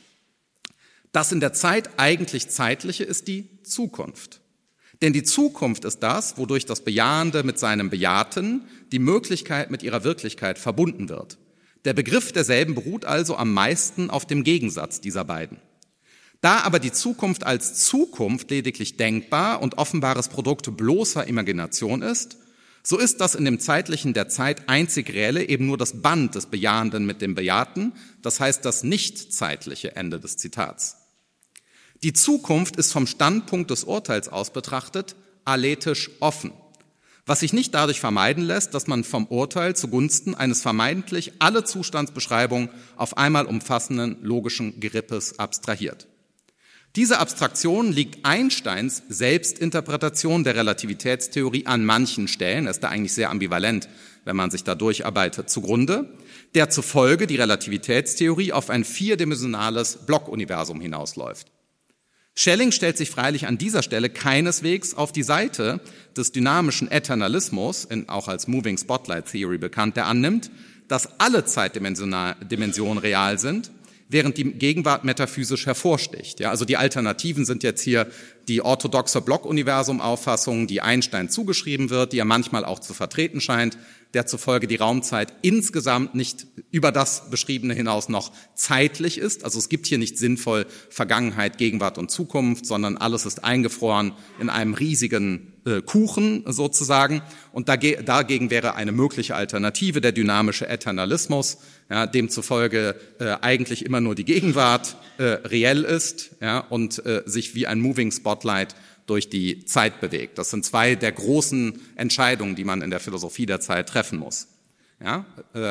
das in der Zeit eigentlich Zeitliche ist die Zukunft. Denn die Zukunft ist das, wodurch das Bejahende mit seinem Bejahrten, die Möglichkeit mit ihrer Wirklichkeit verbunden wird. Der Begriff derselben beruht also am meisten auf dem Gegensatz dieser beiden. Da aber die Zukunft als Zukunft lediglich denkbar und offenbares Produkt bloßer Imagination ist, so ist das in dem Zeitlichen der Zeit einzig Reelle eben nur das Band des Bejahenden mit dem Bejahten, das heißt das nicht zeitliche Ende des Zitats. Die Zukunft ist vom Standpunkt des Urteils aus betrachtet aletisch offen, was sich nicht dadurch vermeiden lässt, dass man vom Urteil zugunsten eines vermeintlich alle Zustandsbeschreibungen auf einmal umfassenden logischen Gerippes abstrahiert. Diese Abstraktion liegt Einsteins Selbstinterpretation der Relativitätstheorie an manchen Stellen, er ist da eigentlich sehr ambivalent, wenn man sich da durcharbeitet, zugrunde, der zufolge die Relativitätstheorie auf ein vierdimensionales Blockuniversum hinausläuft. Schelling stellt sich freilich an dieser Stelle keineswegs auf die Seite des dynamischen Eternalismus, auch als Moving Spotlight Theory bekannt, der annimmt, dass alle Zeitdimensionen real sind, während die Gegenwart metaphysisch hervorsticht. Ja, also die Alternativen sind jetzt hier die orthodoxe Blockuniversum-Auffassung, die Einstein zugeschrieben wird, die er manchmal auch zu vertreten scheint, der zufolge die Raumzeit insgesamt nicht über das Beschriebene hinaus noch zeitlich ist. Also es gibt hier nicht sinnvoll Vergangenheit, Gegenwart und Zukunft, sondern alles ist eingefroren in einem riesigen Kuchen sozusagen. Und dagegen wäre eine mögliche Alternative der dynamische Eternalismus, ja, demzufolge eigentlich immer nur die Gegenwart reell ist, ja, und sich wie ein Moving Spotlight durch die Zeit bewegt. Das sind zwei der großen Entscheidungen, die man in der Philosophie der Zeit treffen muss. Ja,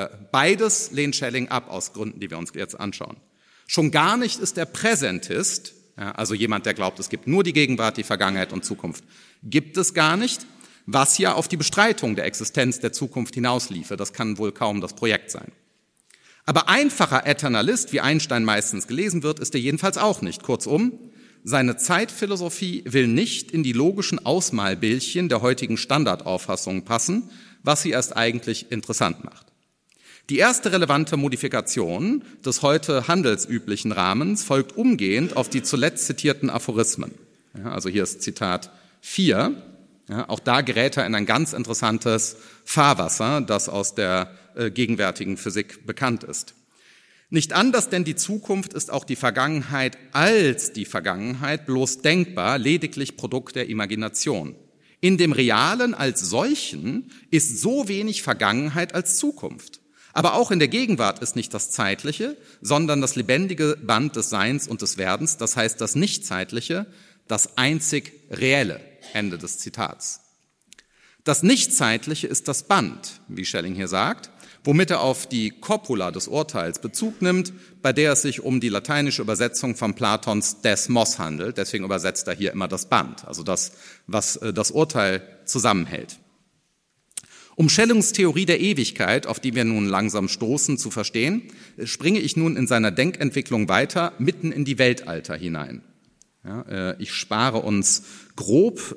beides lehnt Schelling ab aus Gründen, die wir uns jetzt anschauen. Schon gar nicht ist der Präsentist, ja, also jemand, der glaubt, es gibt nur die Gegenwart, die Vergangenheit und Zukunft, gibt es gar nicht, was ja auf die Bestreitung der Existenz der Zukunft hinausliefe. Das kann wohl kaum das Projekt sein. Aber einfacher Eternalist, wie Einstein meistens gelesen wird, ist er jedenfalls auch nicht. Kurzum, seine Zeitphilosophie will nicht in die logischen Ausmalbildchen der heutigen Standardauffassung passen, was sie erst eigentlich interessant macht. Die erste relevante Modifikation des heute handelsüblichen Rahmens folgt umgehend auf die zuletzt zitierten Aphorismen. Ja, also hier ist Zitat 4. Ja, auch da gerät er in ein ganz interessantes Fahrwasser, das aus der gegenwärtigen Physik bekannt ist. Nicht anders, denn die Zukunft ist auch die Vergangenheit als die Vergangenheit bloß denkbar, lediglich Produkt der Imagination. In dem Realen als solchen ist so wenig Vergangenheit als Zukunft. Aber auch in der Gegenwart ist nicht das Zeitliche, sondern das lebendige Band des Seins und des Werdens, das heißt das Nichtzeitliche, das einzig Reelle. Ende des Zitats. Das Nichtzeitliche ist das Band, wie Schelling hier sagt, womit er auf die Copula des Urteils Bezug nimmt, bei der es sich um die lateinische Übersetzung von Platons Desmos handelt. Deswegen übersetzt er hier immer das Band, also das, was das Urteil zusammenhält. Um Schellings Theorie der Ewigkeit, auf die wir nun langsam stoßen, zu verstehen, springe ich nun in seiner Denkentwicklung weiter, mitten in die Weltalter hinein. Ja, ich spare uns grob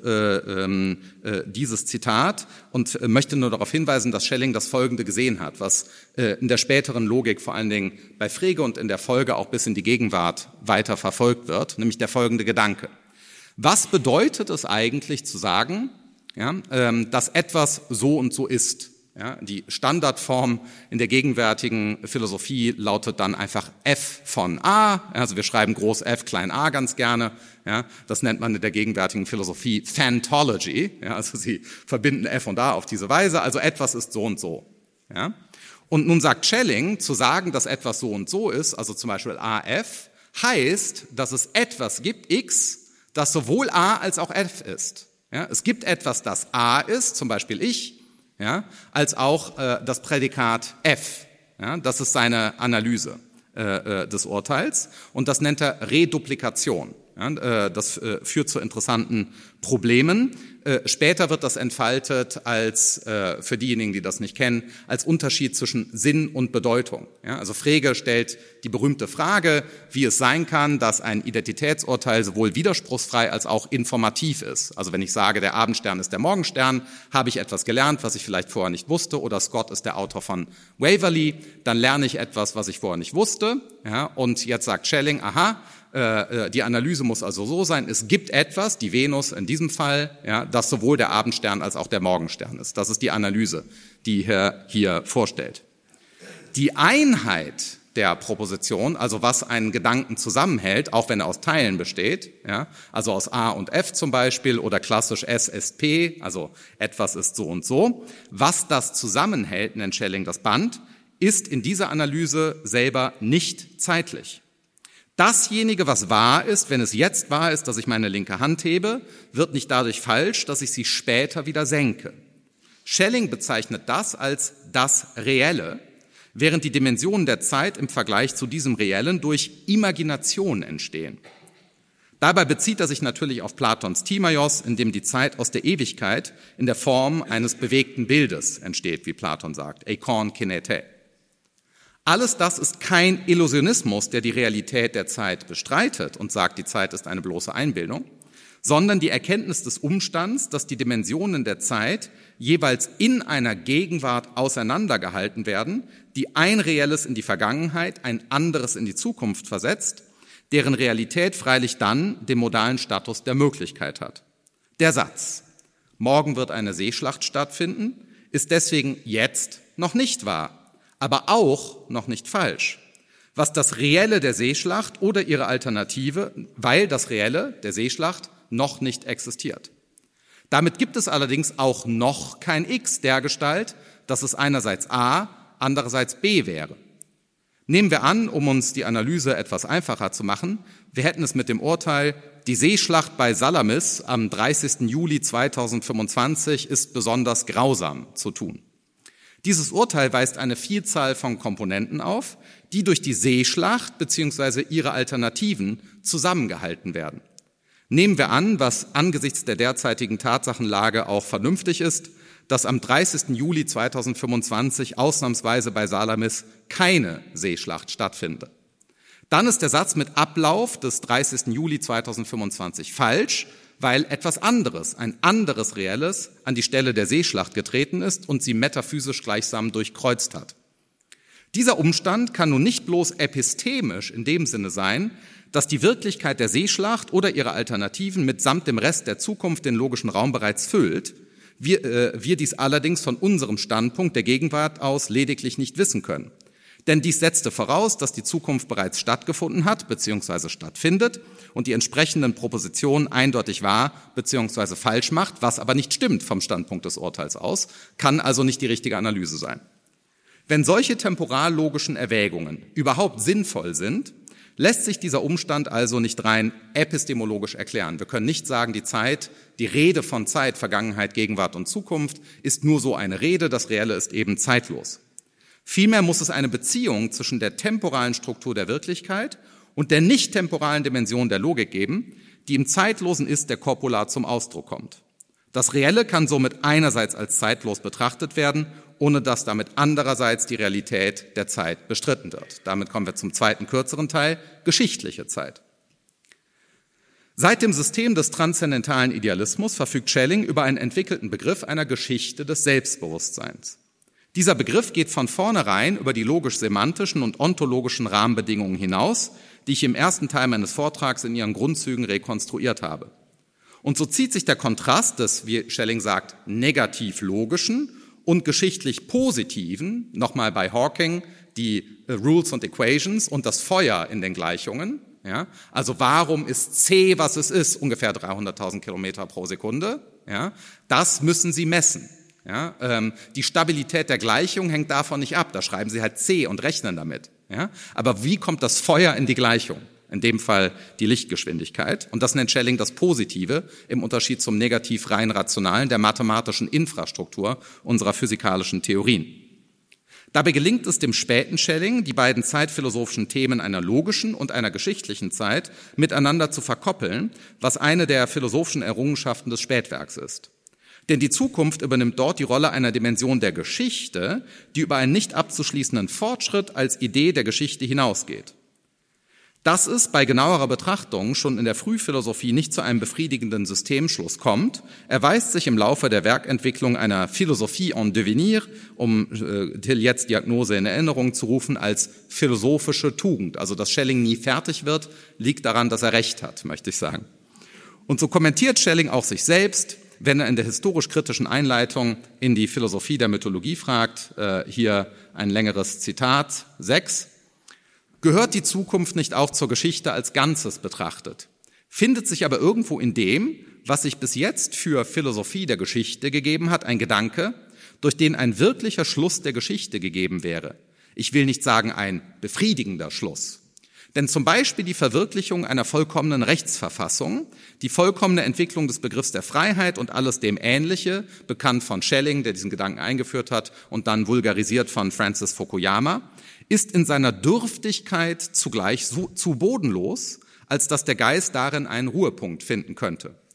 dieses Zitat und möchte nur darauf hinweisen, dass Schelling das Folgende gesehen hat, was in der späteren Logik vor allen Dingen bei Frege und in der Folge auch bis in die Gegenwart weiter verfolgt wird, nämlich der folgende Gedanke. Was bedeutet es eigentlich zu sagen, ja, dass etwas so und so ist? Ja, die Standardform in der gegenwärtigen Philosophie lautet dann einfach f von a. Also wir schreiben groß F, klein a ganz gerne. Ja, das nennt man in der gegenwärtigen Philosophie Phantology. Ja, also sie verbinden f und a auf diese Weise. Also etwas ist so und so. Ja. Und nun sagt Schelling, zu sagen, dass etwas so und so ist, also zum Beispiel AF, heißt, dass es etwas gibt, x, das sowohl a als auch f ist. Ja, es gibt etwas, das a ist, zum Beispiel ich, ja, als auch das Prädikat f. Ja, das ist seine Analyse des Urteils und das nennt er Reduplikation. Ja, das führt zu interessanten Problemen. Später wird das entfaltet als, für diejenigen, die das nicht kennen, als Unterschied zwischen Sinn und Bedeutung. Ja, also Frege stellt die berühmte Frage, wie es sein kann, dass ein Identitätsurteil sowohl widerspruchsfrei als auch informativ ist. Also wenn ich sage, der Abendstern ist der Morgenstern, habe ich etwas gelernt, was ich vielleicht vorher nicht wusste, oder Scott ist der Autor von Waverley, dann lerne ich etwas, was ich vorher nicht wusste. Ja, und jetzt sagt Schelling, aha, die Analyse muss also so sein, es gibt etwas, die Venus in diesem Fall, ja, das sowohl der Abendstern als auch der Morgenstern ist. Das ist die Analyse, die er hier vorstellt. Die Einheit der Proposition, also was einen Gedanken zusammenhält, auch wenn er aus Teilen besteht, ja, also aus A und F zum Beispiel oder klassisch S ist P, also etwas ist so und so, was das zusammenhält, nennt Schelling das Band, ist in dieser Analyse selber nicht zeitlich. Dasjenige, was wahr ist, wenn es jetzt wahr ist, dass ich meine linke Hand hebe, wird nicht dadurch falsch, dass ich sie später wieder senke. Schelling bezeichnet das als das Reelle, während die Dimensionen der Zeit im Vergleich zu diesem Reellen durch Imagination entstehen. Dabei bezieht er sich natürlich auf Platons Timaios, in dem die Zeit aus der Ewigkeit in der Form eines bewegten Bildes entsteht, wie Platon sagt, eikon kinete. Alles das ist kein Illusionismus, der die Realität der Zeit bestreitet und sagt, die Zeit ist eine bloße Einbildung, sondern die Erkenntnis des Umstands, dass die Dimensionen der Zeit jeweils in einer Gegenwart auseinandergehalten werden, die ein Reelles in die Vergangenheit, ein anderes in die Zukunft versetzt, deren Realität freilich dann den modalen Status der Möglichkeit hat. Der Satz, morgen wird eine Seeschlacht stattfinden, ist deswegen jetzt noch nicht wahr, aber auch noch nicht falsch. Was das Reelle der Seeschlacht oder ihre Alternative, weil das Reelle der Seeschlacht noch nicht existiert. Damit gibt es allerdings auch noch kein X dergestalt, dass es einerseits A, andererseits B wäre. Nehmen wir an, um uns die Analyse etwas einfacher zu machen, wir hätten es mit dem Urteil, die Seeschlacht bei Salamis am 30. Juli 2025 ist besonders grausam zu tun. Dieses Urteil weist eine Vielzahl von Komponenten auf, die durch die Seeschlacht bzw. ihre Alternativen zusammengehalten werden. Nehmen wir an, was angesichts der derzeitigen Tatsachenlage auch vernünftig ist, dass am 30. Juli 2025 ausnahmsweise bei Salamis keine Seeschlacht stattfindet. Dann ist der Satz mit Ablauf des 30. Juli 2025 falsch, weil etwas anderes, ein anderes Reelles, an die Stelle der Seeschlacht getreten ist und sie metaphysisch gleichsam durchkreuzt hat. Dieser Umstand kann nun nicht bloß epistemisch in dem Sinne sein, dass die Wirklichkeit der Seeschlacht oder ihre Alternativen mitsamt dem Rest der Zukunft den logischen Raum bereits füllt, wir dies allerdings von unserem Standpunkt der Gegenwart aus lediglich nicht wissen können. Denn dies setzte voraus, dass die Zukunft bereits stattgefunden hat bzw. stattfindet und die entsprechenden Propositionen eindeutig wahr bzw. falsch macht, was aber nicht stimmt vom Standpunkt des Urteils aus, kann also nicht die richtige Analyse sein. Wenn solche temporallogischen Erwägungen überhaupt sinnvoll sind, lässt sich dieser Umstand also nicht rein epistemologisch erklären. Wir können nicht sagen, die Rede von Zeit, Vergangenheit, Gegenwart und Zukunft ist nur so eine Rede, das Reelle ist eben zeitlos. Vielmehr muss es eine Beziehung zwischen der temporalen Struktur der Wirklichkeit und der nicht temporalen Dimension der Logik geben, die im Zeitlosen Ist der Korpular zum Ausdruck kommt. Das Reelle kann somit einerseits als zeitlos betrachtet werden, ohne dass damit andererseits die Realität der Zeit bestritten wird. Damit kommen wir zum zweiten, kürzeren Teil, geschichtliche Zeit. Seit dem System des transzendentalen Idealismus verfügt Schelling über einen entwickelten Begriff einer Geschichte des Selbstbewusstseins. Dieser Begriff geht von vornherein über die logisch-semantischen und ontologischen Rahmenbedingungen hinaus, die ich im ersten Teil meines Vortrags in ihren Grundzügen rekonstruiert habe. Und so zieht sich der Kontrast des, wie Schelling sagt, negativ-logischen und geschichtlich positiven, nochmal bei Hawking, die Rules und Equations und das Feuer in den Gleichungen. Ja, also warum ist C, was es ist, ungefähr 300.000 Kilometer pro Sekunde? Ja, das müssen Sie messen. Ja, die Stabilität der Gleichung hängt davon nicht ab. Da schreiben Sie halt C und rechnen damit. Ja, aber wie kommt das Feuer in die Gleichung? In dem Fall die Lichtgeschwindigkeit. Und das nennt Schelling das Positive im Unterschied zum negativ rein rationalen der mathematischen Infrastruktur unserer physikalischen Theorien. Dabei gelingt es dem späten Schelling, die beiden zeitphilosophischen Themen einer logischen und einer geschichtlichen Zeit miteinander zu verkoppeln, was eine der philosophischen Errungenschaften des Spätwerks ist. Denn die Zukunft übernimmt dort die Rolle einer Dimension der Geschichte, die über einen nicht abzuschließenden Fortschritt als Idee der Geschichte hinausgeht. Dass es bei genauerer Betrachtung schon in der Frühphilosophie nicht zu einem befriedigenden Systemschluss kommt, erweist sich im Laufe der Werkentwicklung einer Philosophie en devenir, um Tillets Diagnose in Erinnerung zu rufen, als philosophische Tugend. Also dass Schelling nie fertig wird, liegt daran, dass er recht hat, möchte ich sagen. Und so kommentiert Schelling auch sich selbst, wenn er in der historisch-kritischen Einleitung in die Philosophie der Mythologie fragt, hier ein längeres Zitat, 6, gehört die Zukunft nicht auch zur Geschichte als Ganzes betrachtet, findet sich aber irgendwo in dem, was sich bis jetzt für Philosophie der Geschichte gegeben hat, ein Gedanke, durch den ein wirklicher Schluss der Geschichte gegeben wäre. Ich will nicht sagen ein befriedigender Schluss. Denn zum Beispiel die Verwirklichung einer vollkommenen Rechtsverfassung, die vollkommene Entwicklung des Begriffs der Freiheit und alles dem Ähnliche, bekannt von Schelling, der diesen Gedanken eingeführt hat und dann vulgarisiert von Francis Fukuyama, ist in seiner Dürftigkeit zugleich zu bodenlos, als dass der Geist darin einen Ruhepunkt finden könnte.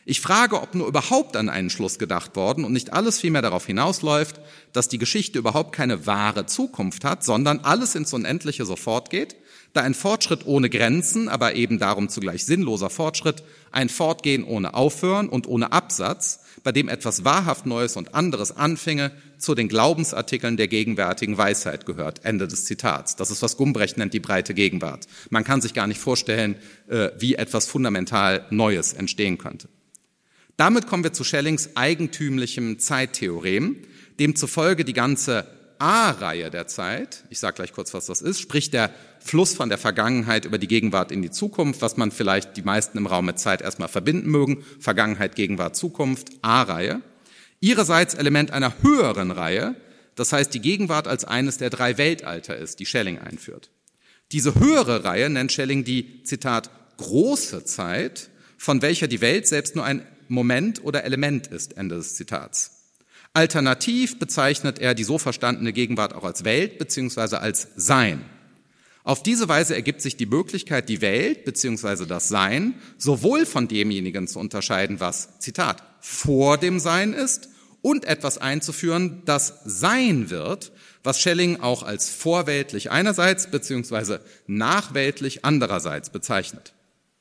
Ich frage, ob nur überhaupt an einen Schluss gedacht worden und nicht alles vielmehr darauf hinausläuft, dass die Geschichte überhaupt keine wahre Zukunft hat, sondern alles ins Unendliche sofort geht, da ein Fortschritt ohne Grenzen, aber eben darum zugleich sinnloser Fortschritt, ein Fortgehen ohne Aufhören und ohne Absatz, bei dem etwas wahrhaft Neues und anderes anfinge, zu den Glaubensartikeln der gegenwärtigen Weisheit gehört. Ende des Zitats. Das ist, was Gumbrecht nennt, die breite Gegenwart. Man kann sich gar nicht vorstellen, wie etwas fundamental Neues entstehen könnte. Damit kommen wir zu Schellings eigentümlichem Zeittheorem, demzufolge die ganze A-Reihe der Zeit, ich sage gleich kurz, was das ist, sprich der Fluss von der Vergangenheit über die Gegenwart in die Zukunft, was man vielleicht die meisten im Raum mit Zeit erstmal verbinden mögen, Vergangenheit, Gegenwart, Zukunft, A-Reihe, ihrerseits Element einer höheren Reihe, das heißt die Gegenwart als eines der 3 Weltalter ist, die Schelling einführt. Diese höhere Reihe nennt Schelling die, Zitat, große Zeit, von welcher die Welt selbst nur ein Moment oder Element ist, Ende des Zitats. Alternativ bezeichnet er die so verstandene Gegenwart auch als Welt bzw. als Sein. Auf diese Weise ergibt sich die Möglichkeit, die Welt bzw. das Sein sowohl von demjenigen zu unterscheiden, was, Zitat, vor dem Sein ist, und etwas einzuführen, das sein wird, was Schelling auch als vorweltlich einerseits bzw. nachweltlich andererseits bezeichnet.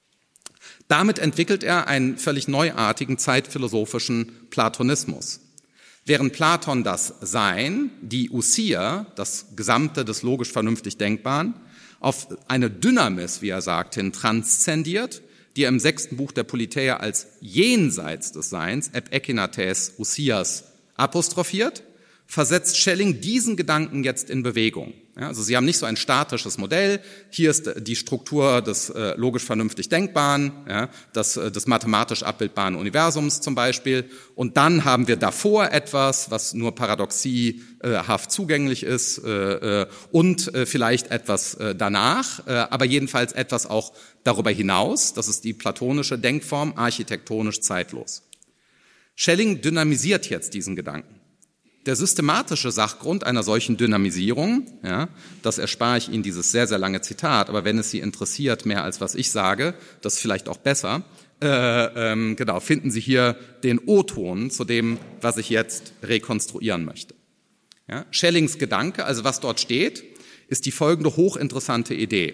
Damit entwickelt er einen völlig neuartigen zeitphilosophischen Platonismus. Während Platon das Sein, die Ousia, das Gesamte des logisch vernünftig Denkbaren, auf eine Dynamis, wie er sagt, hin transzendiert, die er im 6. Buch der Politeia als jenseits des Seins, eb ekinates ousias, apostrophiert, versetzt Schelling diesen Gedanken jetzt in Bewegung. Ja, also Sie haben nicht so ein statisches Modell, hier ist die Struktur des logisch vernünftig Denkbaren, ja, des mathematisch abbildbaren Universums zum Beispiel, und dann haben wir davor etwas, was nur paradoxiehaft zugänglich ist und vielleicht etwas danach, aber jedenfalls etwas auch darüber hinaus, das ist die platonische Denkform, architektonisch zeitlos. Schelling dynamisiert jetzt diesen Gedanken. Der systematische Sachgrund einer solchen Dynamisierung, ja, das erspare ich Ihnen dieses sehr, sehr lange Zitat, aber wenn es Sie interessiert, mehr als was ich sage, das ist vielleicht auch besser, genau, finden Sie hier den O-Ton zu dem, was ich jetzt rekonstruieren möchte. Ja, Schellings Gedanke, also was dort steht, ist die folgende hochinteressante Idee.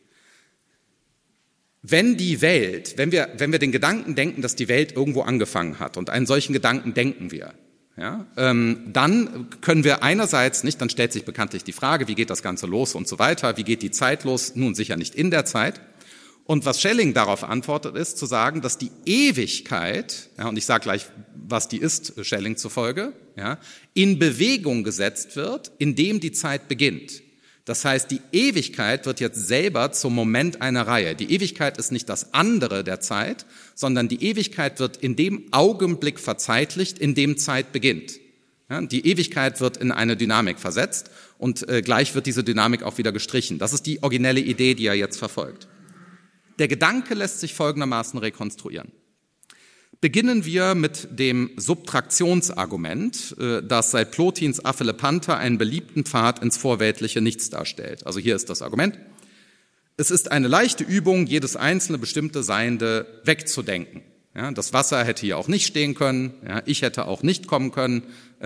Wenn die Welt, wenn wir den Gedanken denken, dass die Welt irgendwo angefangen hat, und einen solchen Gedanken denken wir, ja, dann können wir einerseits nicht, dann stellt sich bekanntlich die Frage, wie geht das Ganze los und so weiter, wie geht die Zeit los? Nun sicher nicht in der Zeit. Und was Schelling darauf antwortet, ist zu sagen, dass die Ewigkeit, ja, und ich sage gleich, was die ist, Schelling zufolge, ja, in Bewegung gesetzt wird, indem die Zeit beginnt. Das heißt, die Ewigkeit wird jetzt selber zum Moment einer Reihe. Die Ewigkeit ist nicht das andere der Zeit, sondern die Ewigkeit wird in dem Augenblick verzeitlicht, in dem Zeit beginnt. Ja, die Ewigkeit wird in eine Dynamik versetzt und gleich wird diese Dynamik auch wieder gestrichen. Das ist die originelle Idee, die er jetzt verfolgt. Der Gedanke lässt sich folgendermaßen rekonstruieren. Beginnen wir mit dem Subtraktionsargument, das seit Plotins Aphelepantha einen beliebten Pfad ins vorweltliche Nichts darstellt. Also hier ist das Argument. Es ist eine leichte Übung, jedes einzelne bestimmte Seiende wegzudenken. Ja, das Wasser hätte hier auch nicht stehen können, ja, ich hätte auch nicht kommen können,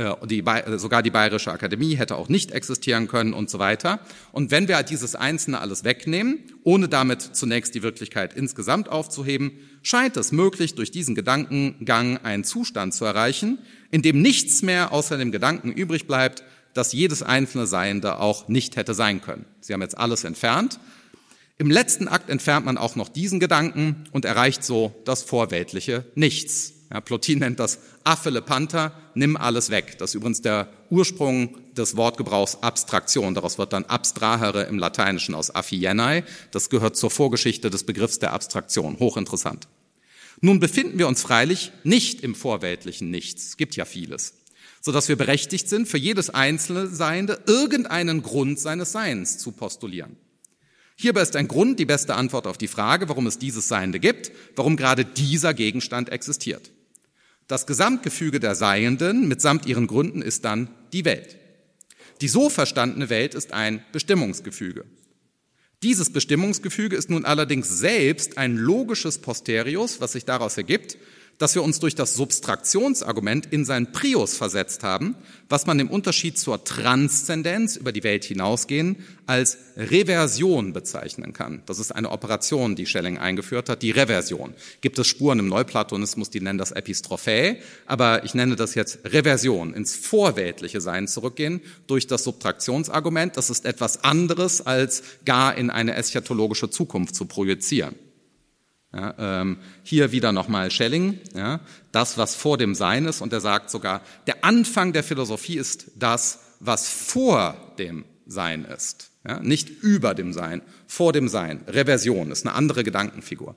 sogar die Bayerische Akademie hätte auch nicht existieren können und so weiter. Und wenn wir dieses Einzelne alles wegnehmen, ohne damit zunächst die Wirklichkeit insgesamt aufzuheben, scheint es möglich, durch diesen Gedankengang einen Zustand zu erreichen, in dem nichts mehr außer dem Gedanken übrig bleibt, dass jedes einzelne Seiende auch nicht hätte sein können. Sie haben jetzt alles entfernt. Im letzten Akt entfernt man auch noch diesen Gedanken und erreicht so das vorweltliche Nichts. Ja, Plotin nennt das Aphelepantha, nimm alles weg. Das ist übrigens der Ursprung des Wortgebrauchs Abstraktion. Daraus wird dann abstrahere im Lateinischen aus affienae. Das gehört zur Vorgeschichte des Begriffs der Abstraktion. Hochinteressant. Nun befinden wir uns freilich nicht im vorweltlichen Nichts. Es gibt ja vieles. Sodass wir berechtigt sind, für jedes einzelne Seiende irgendeinen Grund seines Seins zu postulieren. Hierbei ist ein Grund die beste Antwort auf die Frage, warum es dieses Seiende gibt, warum gerade dieser Gegenstand existiert. Das Gesamtgefüge der Seienden mitsamt ihren Gründen ist dann die Welt. Die so verstandene Welt ist ein Bestimmungsgefüge. Dieses Bestimmungsgefüge ist nun allerdings selbst ein logisches Posterius, was sich daraus ergibt, dass wir uns durch das Substraktionsargument in sein Prius versetzt haben, was man im Unterschied zur Transzendenz über die Welt hinausgehen als Reversion bezeichnen kann. Das ist eine Operation, die Schelling eingeführt hat, die Reversion. Gibt es Spuren im Neuplatonismus, die nennen das Epistrophae, aber ich nenne das jetzt Reversion, ins vorweltliche Sein zurückgehen durch das Subtraktionsargument. Das ist etwas anderes, als gar in eine eschatologische Zukunft zu projizieren. Ja, hier wieder nochmal Schelling, ja, das, was vor dem Sein ist, und er sagt sogar, der Anfang der Philosophie ist das, was vor dem Sein ist. Ja, nicht über dem Sein, vor dem Sein. Reversion ist eine andere Gedankenfigur.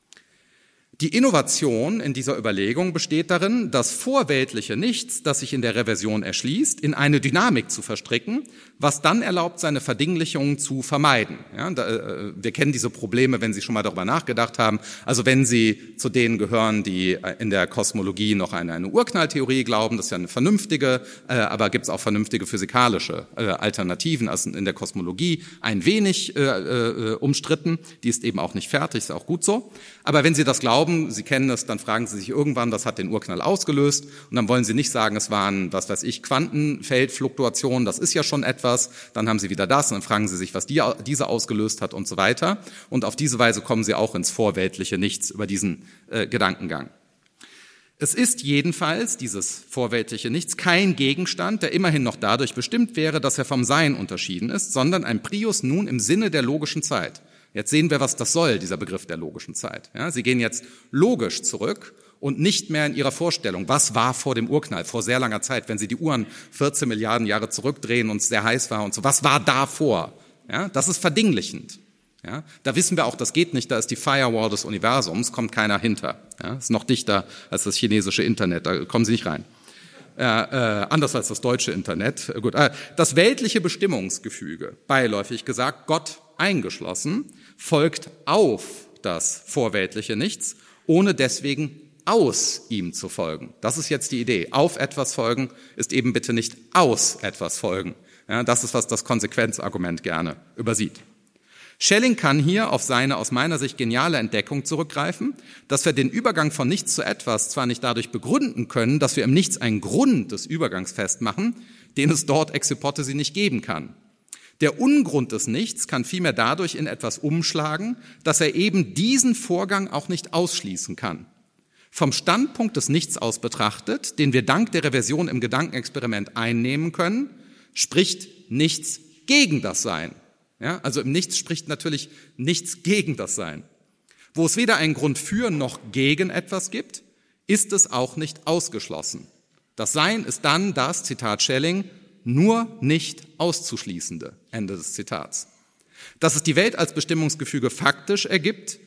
Die Innovation in dieser Überlegung besteht darin, das vorweltliche Nichts, das sich in der Reversion erschließt, in eine Dynamik zu verstricken, was dann erlaubt, seine Verdinglichung zu vermeiden. Ja, wir kennen diese Probleme, wenn Sie schon mal darüber nachgedacht haben. Also wenn Sie zu denen gehören, die in der Kosmologie noch an eine Urknalltheorie glauben, das ist ja eine vernünftige, aber gibt es auch vernünftige physikalische Alternativen, also in der Kosmologie ein wenig umstritten. Die ist eben auch nicht fertig, ist auch gut so. Aber wenn Sie das glauben, Sie kennen es, dann fragen Sie sich irgendwann, was hat den Urknall ausgelöst? Und dann wollen Sie nicht sagen, es waren, was weiß ich, Quantenfeldfluktuationen, das ist ja schon etwas. Dann haben Sie wieder das und dann fragen Sie sich, was diese ausgelöst hat und so weiter. Und auf diese Weise kommen Sie auch ins vorweltliche Nichts über diesen Gedankengang. Es ist jedenfalls, dieses vorweltliche Nichts, kein Gegenstand, der immerhin noch dadurch bestimmt wäre, dass er vom Sein unterschieden ist, sondern ein Prius nun im Sinne der logischen Zeit. Jetzt sehen wir, was das soll, dieser Begriff der logischen Zeit. Ja, Sie gehen jetzt logisch zurück und nicht mehr in Ihrer Vorstellung. Was war vor dem Urknall, vor sehr langer Zeit, wenn Sie die Uhren 14 Milliarden Jahre zurückdrehen und es sehr heiß war und so. Was war davor? Ja, das ist verdinglichend. Ja, da wissen wir auch, das geht nicht, da ist die Firewall des Universums, kommt keiner hinter. Ja, ist noch dichter als das chinesische Internet, da kommen Sie nicht rein. Anders als das deutsche Internet. Gut, das weltliche Bestimmungsgefüge, beiläufig gesagt, Gott eingeschlossen, folgt auf das vorweltliche Nichts, ohne deswegen aus ihm zu folgen. Das ist jetzt die Idee. Auf etwas folgen ist eben bitte nicht aus etwas folgen. Ja, das ist, was das Konsequenzargument gerne übersieht. Schelling kann hier auf seine aus meiner Sicht geniale Entdeckung zurückgreifen, dass wir den Übergang von nichts zu etwas zwar nicht dadurch begründen können, dass wir im Nichts einen Grund des Übergangs festmachen, den es dort ex hypothesi nicht geben kann. Der Ungrund des Nichts kann vielmehr dadurch in etwas umschlagen, dass er eben diesen Vorgang auch nicht ausschließen kann. Vom Standpunkt des Nichts aus betrachtet, den wir dank der Reversion im Gedankenexperiment einnehmen können, spricht nichts gegen das Sein. Ja, also im Nichts spricht natürlich nichts gegen das Sein. Wo es weder einen Grund für noch gegen etwas gibt, ist es auch nicht ausgeschlossen. Das Sein ist dann das, Zitat Schelling, nur nicht auszuschließende. Ende des Zitats. Dass es die Welt als Bestimmungsgefüge faktisch gibt,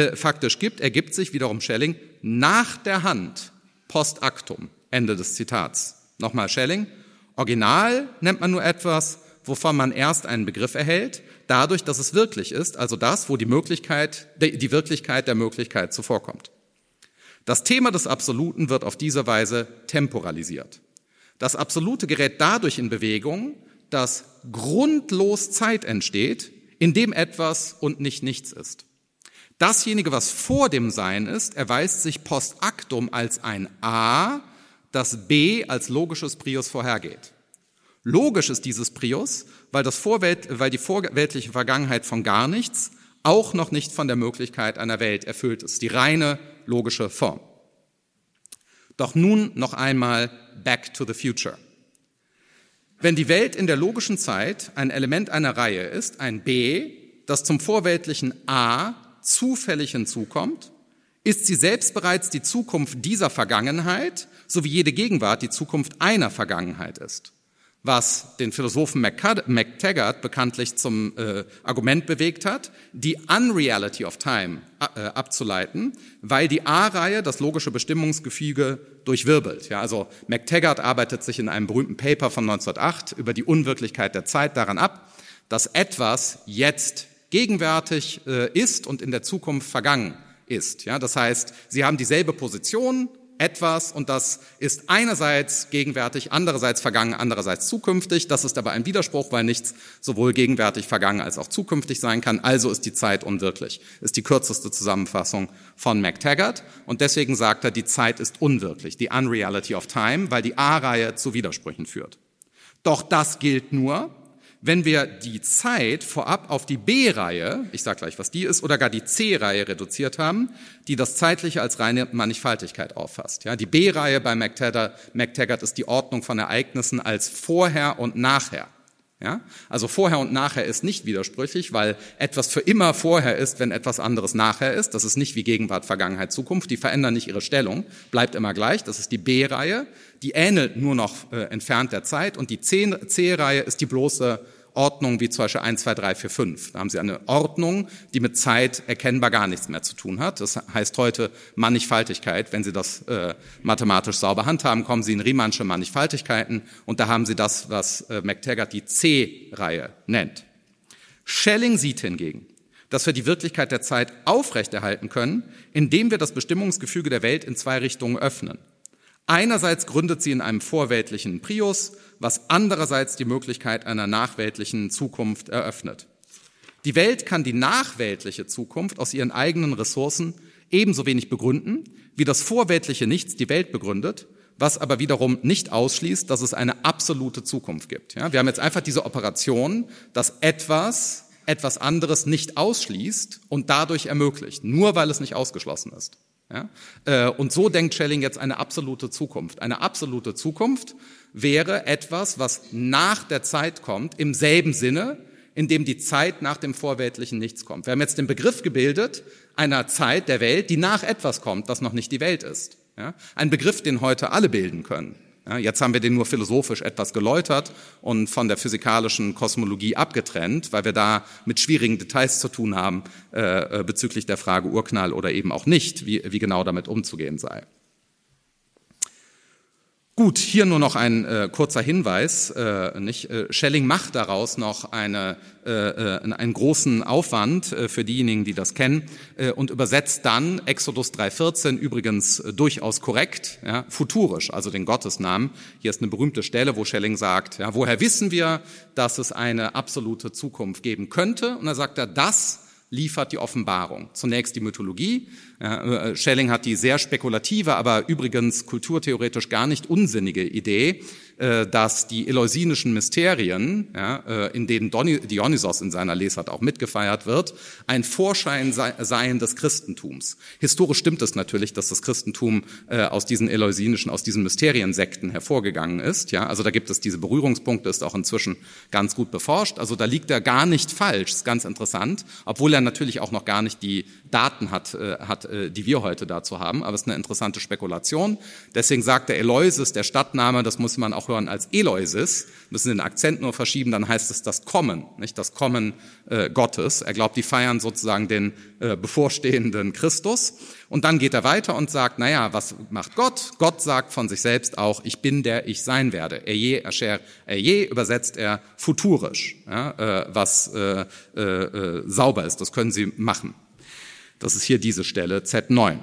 ergibt sich wiederum Schelling nach der Hand, post actum. Ende des Zitats. Nochmal Schelling. Original nennt man nur etwas, wovon man erst einen Begriff erhält, dadurch, dass es wirklich ist, also das, wo die Wirklichkeit der Möglichkeit zuvorkommt. Das Thema des Absoluten wird auf diese Weise temporalisiert. Das Absolute gerät dadurch in Bewegung, dass grundlos Zeit entsteht, in dem etwas und nicht nichts ist. Dasjenige, was vor dem Sein ist, erweist sich post actum als ein A, das B als logisches Prius vorhergeht. Logisch ist dieses Prius, weil die vorweltliche Vergangenheit von gar nichts auch noch nicht von der Möglichkeit einer Welt erfüllt ist. Die reine logische Form. Doch nun noch einmal back to the future. Wenn die Welt in der logischen Zeit ein Element einer Reihe ist, ein B, das zum vorweltlichen A zufällig hinzukommt, ist sie selbst bereits die Zukunft dieser Vergangenheit, so wie jede Gegenwart die Zukunft einer Vergangenheit ist. Was den Philosophen McTaggart bekanntlich zum Argument bewegt hat, die Unreality of Time abzuleiten, weil die A-Reihe das logische Bestimmungsgefüge durchwirbelt. Ja, also McTaggart arbeitet sich in einem berühmten Paper von 1908 über die Unwirklichkeit der Zeit daran ab, dass etwas jetzt gegenwärtig ist und in der Zukunft vergangen ist. Ja, das heißt, Sie haben dieselbe Position etwas und das ist einerseits gegenwärtig, andererseits vergangen, andererseits zukünftig. Das ist aber ein Widerspruch, weil nichts sowohl gegenwärtig, vergangen als auch zukünftig sein kann. Also ist die Zeit unwirklich. Ist die kürzeste Zusammenfassung von MacTaggart. Und deswegen sagt er, die Zeit ist unwirklich, die Unreality of Time, weil die A-Reihe zu Widersprüchen führt. Doch das gilt nur, wenn wir die Zeit vorab auf die B-Reihe, ich sage gleich, was die ist, oder gar die C-Reihe reduziert haben, die das Zeitliche als reine Mannigfaltigkeit auffasst. Ja, die B-Reihe bei MacTaggart ist die Ordnung von Ereignissen als vorher und nachher. Ja, also vorher und nachher ist nicht widersprüchlich, weil etwas für immer vorher ist, wenn etwas anderes nachher ist. Das ist nicht wie Gegenwart, Vergangenheit, Zukunft. Die verändern nicht ihre Stellung, bleibt immer gleich. Das ist die B-Reihe. Die ähnelt nur noch entfernt der Zeit. Und die C-Reihe ist die bloße Ordnung wie zum Beispiel 1, 2, 3, 4, 5. Da haben Sie eine Ordnung, die mit Zeit erkennbar gar nichts mehr zu tun hat. Das heißt heute Mannigfaltigkeit. Wenn Sie das mathematisch sauber handhaben, kommen Sie in Riemannsche Mannigfaltigkeiten und da haben Sie das, was MacTaggart die C-Reihe nennt. Schelling sieht hingegen, dass wir die Wirklichkeit der Zeit aufrechterhalten können, indem wir das Bestimmungsgefüge der Welt in zwei Richtungen öffnen. Einerseits gründet sie in einem vorweltlichen Prius, was andererseits die Möglichkeit einer nachweltlichen Zukunft eröffnet. Die Welt kann die nachweltliche Zukunft aus ihren eigenen Ressourcen ebenso wenig begründen, wie das vorweltliche Nichts die Welt begründet, was aber wiederum nicht ausschließt, dass es eine absolute Zukunft gibt. Ja, wir haben jetzt einfach diese Operation, dass etwas anderes nicht ausschließt und dadurch ermöglicht, nur weil es nicht ausgeschlossen ist. Ja? Und so denkt Schelling jetzt eine absolute Zukunft. Eine absolute Zukunft wäre etwas, was nach der Zeit kommt, im selben Sinne, in dem die Zeit nach dem vorweltlichen Nichts kommt. Wir haben jetzt den Begriff gebildet einer Zeit der Welt, die nach etwas kommt, was noch nicht die Welt ist. Ja? Ein Begriff, den heute alle bilden können. Ja, jetzt haben wir den nur philosophisch etwas geläutert und von der physikalischen Kosmologie abgetrennt, weil wir da mit schwierigen Details zu tun haben bezüglich der Frage Urknall oder eben auch nicht, wie genau damit umzugehen sei. Gut, hier nur noch ein kurzer Hinweis. Schelling macht daraus noch einen großen Aufwand für diejenigen, die das kennen, und übersetzt dann Exodus 3,14 übrigens durchaus korrekt, ja, futurisch, also den Gottesnamen. Hier ist eine berühmte Stelle, wo Schelling sagt, ja, woher wissen wir, dass es eine absolute Zukunft geben könnte? Und da sagt er, das liefert die Offenbarung. Zunächst die Mythologie. Schelling hat die sehr spekulative, aber übrigens kulturtheoretisch gar nicht unsinnige Idee, dass die eleusinischen Mysterien, in denen Dionysos in seiner Lesart auch mitgefeiert wird, ein Vorschein seien des Christentums. Historisch stimmt es natürlich, dass das Christentum aus diesen Mysteriensekten hervorgegangen ist. Ja, also da gibt es diese Berührungspunkte, ist auch inzwischen ganz gut beforscht. Also da liegt er gar nicht falsch, ist ganz interessant, obwohl er natürlich auch noch gar nicht die Daten hat, die wir heute dazu haben. Aber es ist eine interessante Spekulation. Deswegen sagt der Eleusis, der Stadtname, das muss man auch hören als Eleusis, müssen den Akzent nur verschieben, dann heißt es das Kommen, nicht das Kommen Gottes. Er glaubt, die feiern sozusagen den bevorstehenden Christus. Und dann geht er weiter und sagt, naja, was macht Gott? Gott sagt von sich selbst auch, ich bin der ich sein werde. Eje, Asher, Eje übersetzt er futurisch, ja, was sauber ist. Das können Sie machen. Das ist hier diese Stelle, Z9.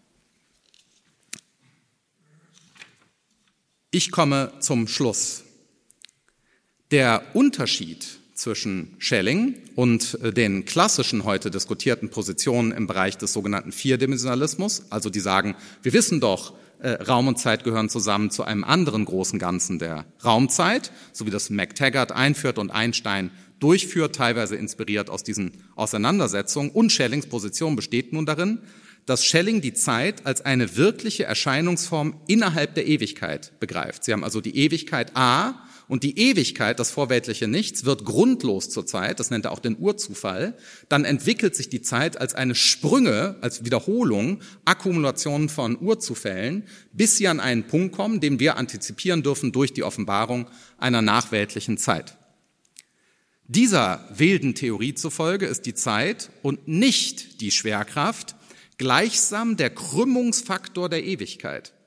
Ich komme zum Schluss. Der Unterschied zwischen Schelling und den klassischen heute diskutierten Positionen im Bereich des sogenannten Vierdimensionalismus, also die sagen, wir wissen doch, Raum und Zeit gehören zusammen zu einem anderen großen Ganzen der Raumzeit, so wie das MacTaggart einführt und Einstein durchführt, teilweise inspiriert aus diesen Auseinandersetzungen. Und Schellings Position besteht nun darin, dass Schelling die Zeit als eine wirkliche Erscheinungsform innerhalb der Ewigkeit begreift. Sie haben also die Ewigkeit A und die Ewigkeit, das vorweltliche Nichts, wird grundlos zur Zeit, das nennt er auch den Urzufall. Dann entwickelt sich die Zeit als eine Sprünge, als Wiederholung, Akkumulation von Urzufällen, bis sie an einen Punkt kommen, den wir antizipieren dürfen durch die Offenbarung einer nachweltlichen Zeit. Dieser wilden Theorie zufolge ist die Zeit und nicht die Schwerkraft gleichsam der Krümmungsfaktor der Ewigkeit.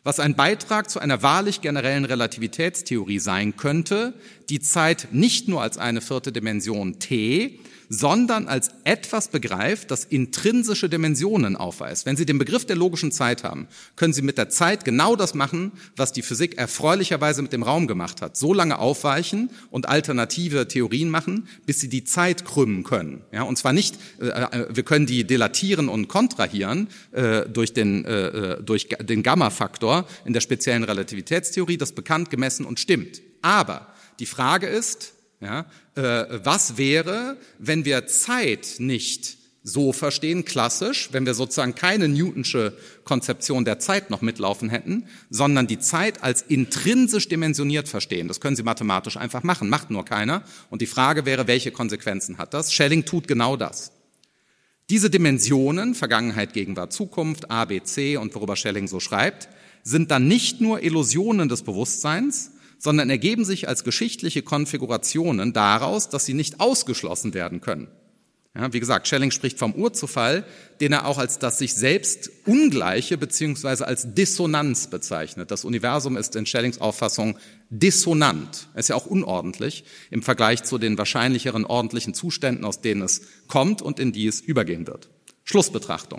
was ein Beitrag zu einer wahrlich generellen Relativitätstheorie sein könnte, die Zeit nicht nur als eine vierte Dimension t, sondern als etwas begreift, das intrinsische Dimensionen aufweist. Wenn Sie den Begriff der logischen Zeit haben, können Sie mit der Zeit genau das machen, was die Physik erfreulicherweise mit dem Raum gemacht hat. So lange aufweichen und alternative Theorien machen, bis Sie die Zeit krümmen können. Ja, und zwar nicht, wir können die dilatieren und kontrahieren durch den Gamma-Faktor in der speziellen Relativitätstheorie, das bekannt, gemessen und stimmt. Aber die Frage ist, ja, was wäre, wenn wir Zeit nicht so verstehen, klassisch, wenn wir sozusagen keine Newtonsche Konzeption der Zeit noch mitlaufen hätten, sondern die Zeit als intrinsisch dimensioniert verstehen. Das können Sie mathematisch einfach machen, macht nur keiner. Und die Frage wäre, welche Konsequenzen hat das? Schelling tut genau das. Diese Dimensionen, Vergangenheit, Gegenwart, Zukunft, A, B, C und worüber Schelling so schreibt, sind dann nicht nur Illusionen des Bewusstseins, sondern ergeben sich als geschichtliche Konfigurationen daraus, dass sie nicht ausgeschlossen werden können. Ja, wie gesagt, Schelling spricht vom Urzufall, den er auch als das sich selbst Ungleiche beziehungsweise als Dissonanz bezeichnet. Das Universum ist in Schellings Auffassung dissonant. Es ist ja auch unordentlich im Vergleich zu den wahrscheinlicheren ordentlichen Zuständen, aus denen es kommt und in die es übergehen wird. Schlussbetrachtung.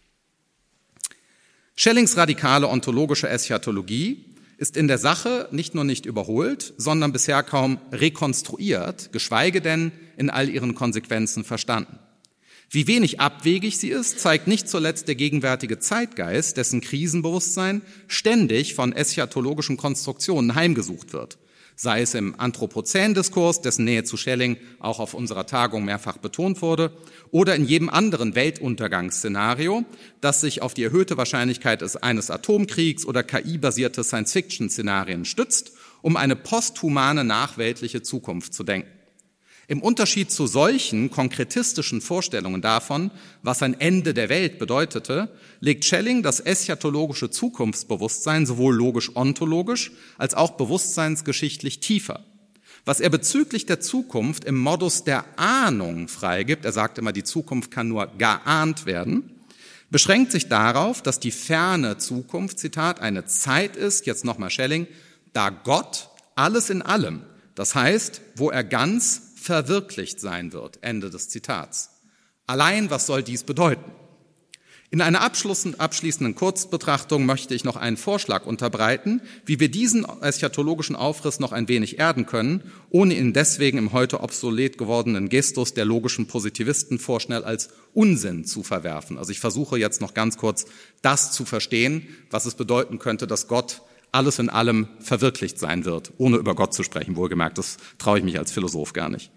Schellings radikale ontologische Eschatologie ist in der Sache nicht nur nicht überholt, sondern bisher kaum rekonstruiert, geschweige denn in all ihren Konsequenzen verstanden. Wie wenig abwegig sie ist, zeigt nicht zuletzt der gegenwärtige Zeitgeist, dessen Krisenbewusstsein ständig von eschatologischen Konstruktionen heimgesucht wird. Sei es im Anthropozän-Diskurs, dessen Nähe zu Schelling auch auf unserer Tagung mehrfach betont wurde, oder in jedem anderen Weltuntergangsszenario, das sich auf die erhöhte Wahrscheinlichkeit eines Atomkriegs oder KI-basierte Science-Fiction-Szenarien stützt, um eine posthumane nachweltliche Zukunft zu denken. Im Unterschied zu solchen konkretistischen Vorstellungen davon, was ein Ende der Welt bedeutete, legt Schelling das eschatologische Zukunftsbewusstsein sowohl logisch-ontologisch als auch bewusstseinsgeschichtlich tiefer. Was er bezüglich der Zukunft im Modus der Ahnung freigibt, er sagt immer, die Zukunft kann nur geahnt werden, beschränkt sich darauf, dass die ferne Zukunft, Zitat, eine Zeit ist, jetzt nochmal Schelling, da Gott alles in allem, das heißt, wo er ganz verwirklicht sein wird. Ende des Zitats. Allein, was soll dies bedeuten? In einer abschließenden Kurzbetrachtung möchte ich noch einen Vorschlag unterbreiten, wie wir diesen eschatologischen Aufriss noch ein wenig erden können, ohne ihn deswegen im heute obsolet gewordenen Gestus der logischen Positivisten vorschnell als Unsinn zu verwerfen. Also ich versuche jetzt noch ganz kurz das zu verstehen, was es bedeuten könnte, dass Gott alles in allem verwirklicht sein wird, ohne über Gott zu sprechen, wohlgemerkt, das traue ich mich als Philosoph gar nicht.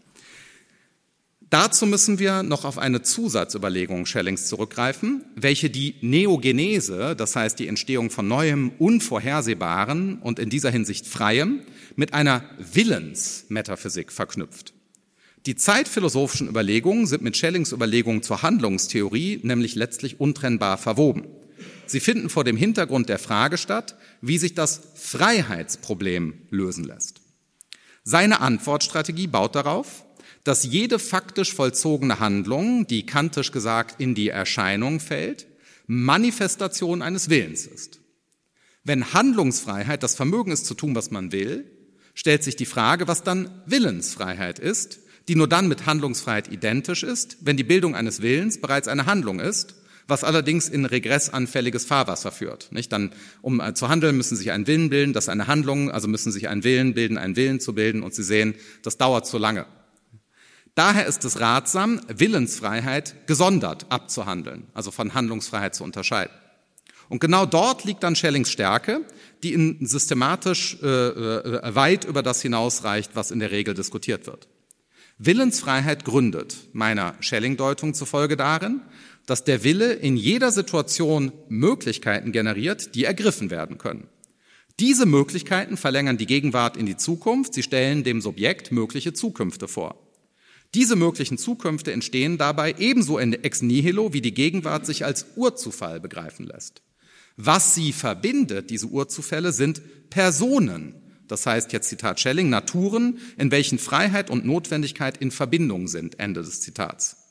Dazu müssen wir noch auf eine Zusatzüberlegung Schellings zurückgreifen, welche die Neogenese, das heißt die Entstehung von Neuem, Unvorhersehbaren und in dieser Hinsicht Freiem, mit einer Willensmetaphysik verknüpft. Die zeitphilosophischen Überlegungen sind mit Schellings Überlegungen zur Handlungstheorie nämlich letztlich untrennbar verwoben. Sie finden vor dem Hintergrund der Frage statt, wie sich das Freiheitsproblem lösen lässt. Seine Antwortstrategie baut darauf, dass jede faktisch vollzogene Handlung, die kantisch gesagt in die Erscheinung fällt, Manifestation eines Willens ist. Wenn Handlungsfreiheit das Vermögen ist, zu tun, was man will, stellt sich die Frage, was dann Willensfreiheit ist, die nur dann mit Handlungsfreiheit identisch ist, wenn die Bildung eines Willens bereits eine Handlung ist, was allerdings in regressanfälliges Fahrwasser führt. Nicht? Dann, um zu handeln, müssen Sie sich einen Willen bilden, das ist eine Handlung, also müssen Sie sich einen Willen bilden, einen Willen zu bilden, und Sie sehen, das dauert zu lange. Daher ist es ratsam, Willensfreiheit gesondert abzuhandeln, also von Handlungsfreiheit zu unterscheiden. Und genau dort liegt dann Schellings Stärke, die in systematisch weit über das hinausreicht, was in der Regel diskutiert wird. Willensfreiheit gründet, meiner Schelling-Deutung zufolge, darin, dass der Wille in jeder Situation Möglichkeiten generiert, die ergriffen werden können. Diese Möglichkeiten verlängern die Gegenwart in die Zukunft, sie stellen dem Subjekt mögliche Zukünfte vor. Diese möglichen Zukünfte entstehen dabei ebenso in ex nihilo, wie die Gegenwart sich als Urzufall begreifen lässt. Was sie verbindet, diese Urzufälle, sind Personen. Das heißt, jetzt Zitat Schelling, Naturen, in welchen Freiheit und Notwendigkeit in Verbindung sind. Ende des Zitats.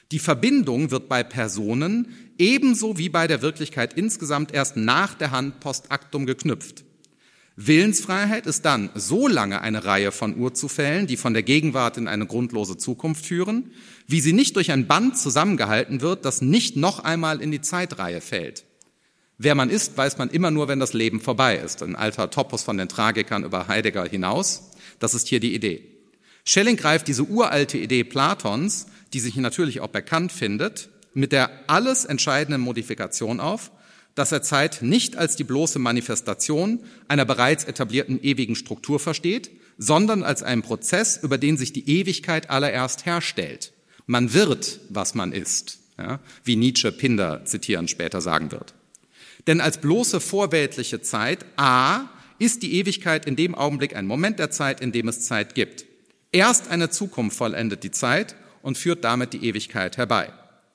Die Verbindung wird bei Personen ebenso wie bei der Wirklichkeit insgesamt erst nach der Hand post actum geknüpft. Willensfreiheit ist dann so lange eine Reihe von Urzufällen, die von der Gegenwart in eine grundlose Zukunft führen, wie sie nicht durch ein Band zusammengehalten wird, das nicht noch einmal in die Zeitreihe fällt. Wer man ist, weiß man immer nur, wenn das Leben vorbei ist. Ein alter Topos von den Tragikern über Heidegger hinaus. Das ist hier die Idee. Schelling greift diese uralte Idee Platons, die sich natürlich auch bei Kant findet, mit der alles entscheidenden Modifikation auf, dass er Zeit nicht als die bloße Manifestation einer bereits etablierten ewigen Struktur versteht, sondern als einen Prozess, über den sich die Ewigkeit allererst herstellt. Man wird, was man ist, ja, wie Nietzsche Pindar zitierend später sagen wird. Denn als bloße vorweltliche Zeit, ist die Ewigkeit in dem Augenblick ein Moment der Zeit, in dem es Zeit gibt. Erst eine Zukunft vollendet die Zeit und führt damit die Ewigkeit herbei.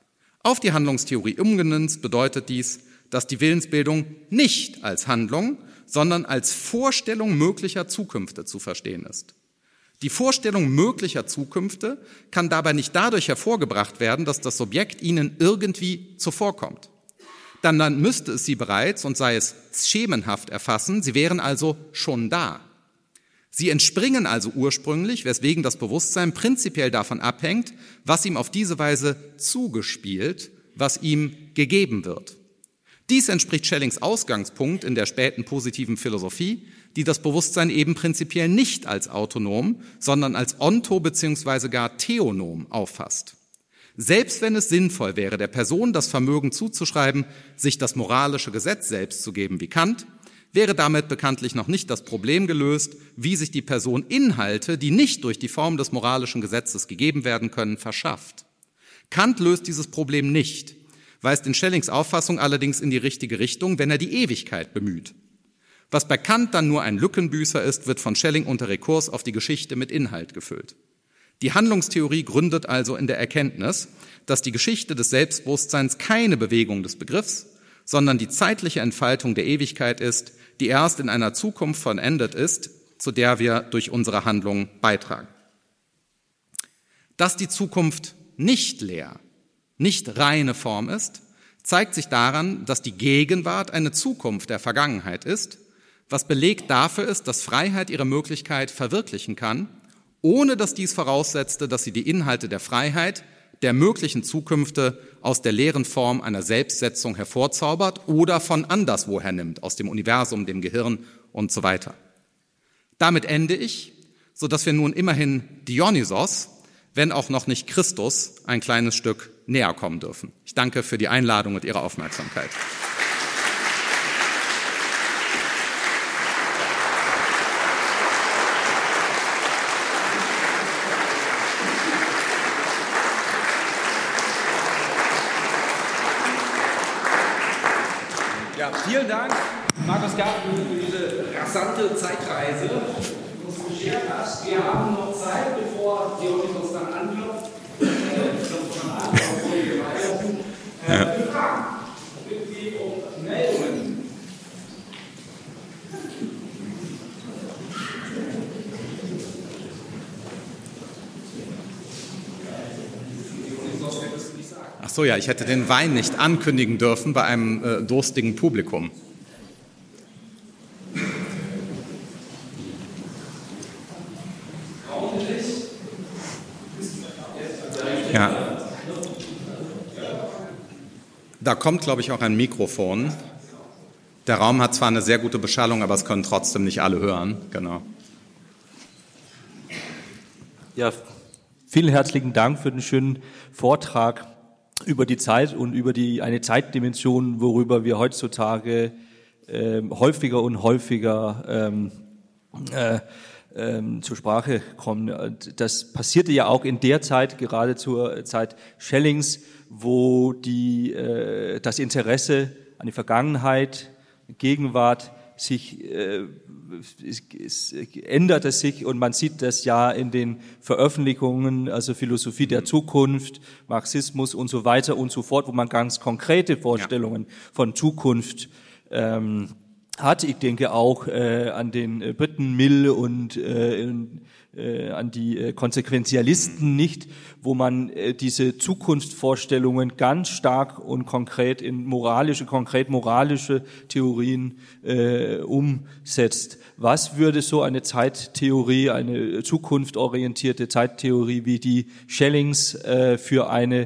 Auf die Handlungstheorie umgemünzt bedeutet dies, dass die Willensbildung nicht als Handlung, sondern als Vorstellung möglicher Zukünfte zu verstehen ist. Die Vorstellung möglicher Zukünfte kann dabei nicht dadurch hervorgebracht werden, dass das Subjekt ihnen irgendwie zuvorkommt. Dann müsste es sie bereits, und sei es schemenhaft, erfassen, sie wären also schon da. Sie entspringen also ursprünglich, weswegen das Bewusstsein prinzipiell davon abhängt, was ihm auf diese Weise zugespielt, was ihm gegeben wird. Dies entspricht Schellings Ausgangspunkt in der späten positiven Philosophie, die das Bewusstsein eben prinzipiell nicht als autonom, sondern als onto bzw. gar theonom auffasst. Selbst wenn es sinnvoll wäre, der Person das Vermögen zuzuschreiben, sich das moralische Gesetz selbst zu geben wie Kant, wäre damit bekanntlich noch nicht das Problem gelöst, wie sich die Person Inhalte, die nicht durch die Form des moralischen Gesetzes gegeben werden können, verschafft. Kant löst dieses Problem nicht, weist in Schellings Auffassung allerdings in die richtige Richtung, wenn er die Ewigkeit bemüht. Was bei Kant dann nur ein Lückenbüßer ist, wird von Schelling unter Rekurs auf die Geschichte mit Inhalt gefüllt. Die Handlungstheorie gründet also in der Erkenntnis, dass die Geschichte des Selbstbewusstseins keine Bewegung des Begriffs, sondern die zeitliche Entfaltung der Ewigkeit ist, die erst in einer Zukunft vollendet ist, zu der wir durch unsere Handlungen beitragen. Dass die Zukunft nicht leer, nicht reine Form ist, zeigt sich daran, dass die Gegenwart eine Zukunft der Vergangenheit ist, was Beleg dafür ist, dass Freiheit ihre Möglichkeit verwirklichen kann, ohne dass dies voraussetzte, dass sie die Inhalte der Freiheit, der möglichen Zukünfte aus der leeren Form einer Selbstsetzung hervorzaubert oder von anderswoher nimmt, aus dem Universum, dem Gehirn und so weiter. Damit ende ich, sodass wir nun immerhin Dionysos, wenn auch noch nicht Christus, ein kleines Stück näher kommen dürfen. Ich danke für die Einladung und Ihre Aufmerksamkeit. Ja, vielen Dank, Markus Garten, für diese rasante Zeitreise, die uns beschert hast. Wir haben noch Zeit, bevor Dionysos dann anklopft. Für Fragen. Bitte um Meldungen. Ach so, ja, ich hätte den Wein nicht ankündigen dürfen bei einem durstigen Publikum. Ja. Da kommt, glaube ich, auch ein Mikrofon. Der Raum hat zwar eine sehr gute Beschallung, aber es können trotzdem nicht alle hören. Genau. Ja, vielen herzlichen Dank für den schönen Vortrag über die Zeit und über eine Zeitdimension, worüber wir heutzutage häufiger und häufiger zur Sprache kommen. Das passierte ja auch in der Zeit, gerade zur Zeit Schellings, wo das Interesse an die Vergangenheit, Gegenwart sich es änderte sich, und man sieht das ja in den Veröffentlichungen, also Philosophie der Zukunft, Marxismus und so weiter und so fort, wo man ganz konkrete Vorstellungen von Zukunft hat. Ich denke auch an den Briten Mill und an die Konsequenzialisten nicht, wo man diese Zukunftsvorstellungen ganz stark und konkret in konkret moralische Theorien umsetzt. Was würde so eine Zeittheorie, eine zukunftsorientierte Zeittheorie wie die Schellings für eine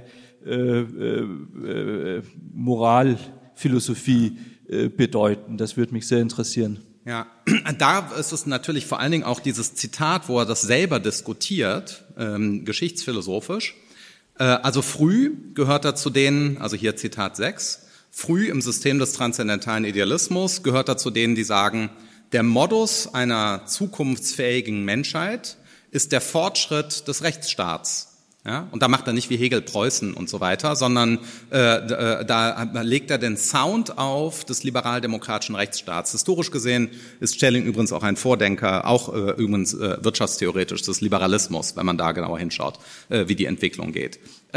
Moralphilosophie bedeuten? Das würde mich sehr interessieren. Ja, da ist es natürlich vor allen Dingen auch dieses Zitat, wo er das selber diskutiert, geschichtsphilosophisch. Also früh gehört er zu denen, also hier Zitat 6, früh im System des transzendentalen Idealismus gehört er zu denen, die sagen, der Modus einer zukunftsfähigen Menschheit ist der Fortschritt des Rechtsstaats. Ja, und da macht er nicht wie Hegel Preußen und so weiter, sondern da legt er den Sound auf des liberal-demokratischen Rechtsstaats. Historisch gesehen ist Schelling übrigens auch ein Vordenker, auch übrigens wirtschaftstheoretisch des Liberalismus, wenn man da genauer hinschaut, wie die Entwicklung geht.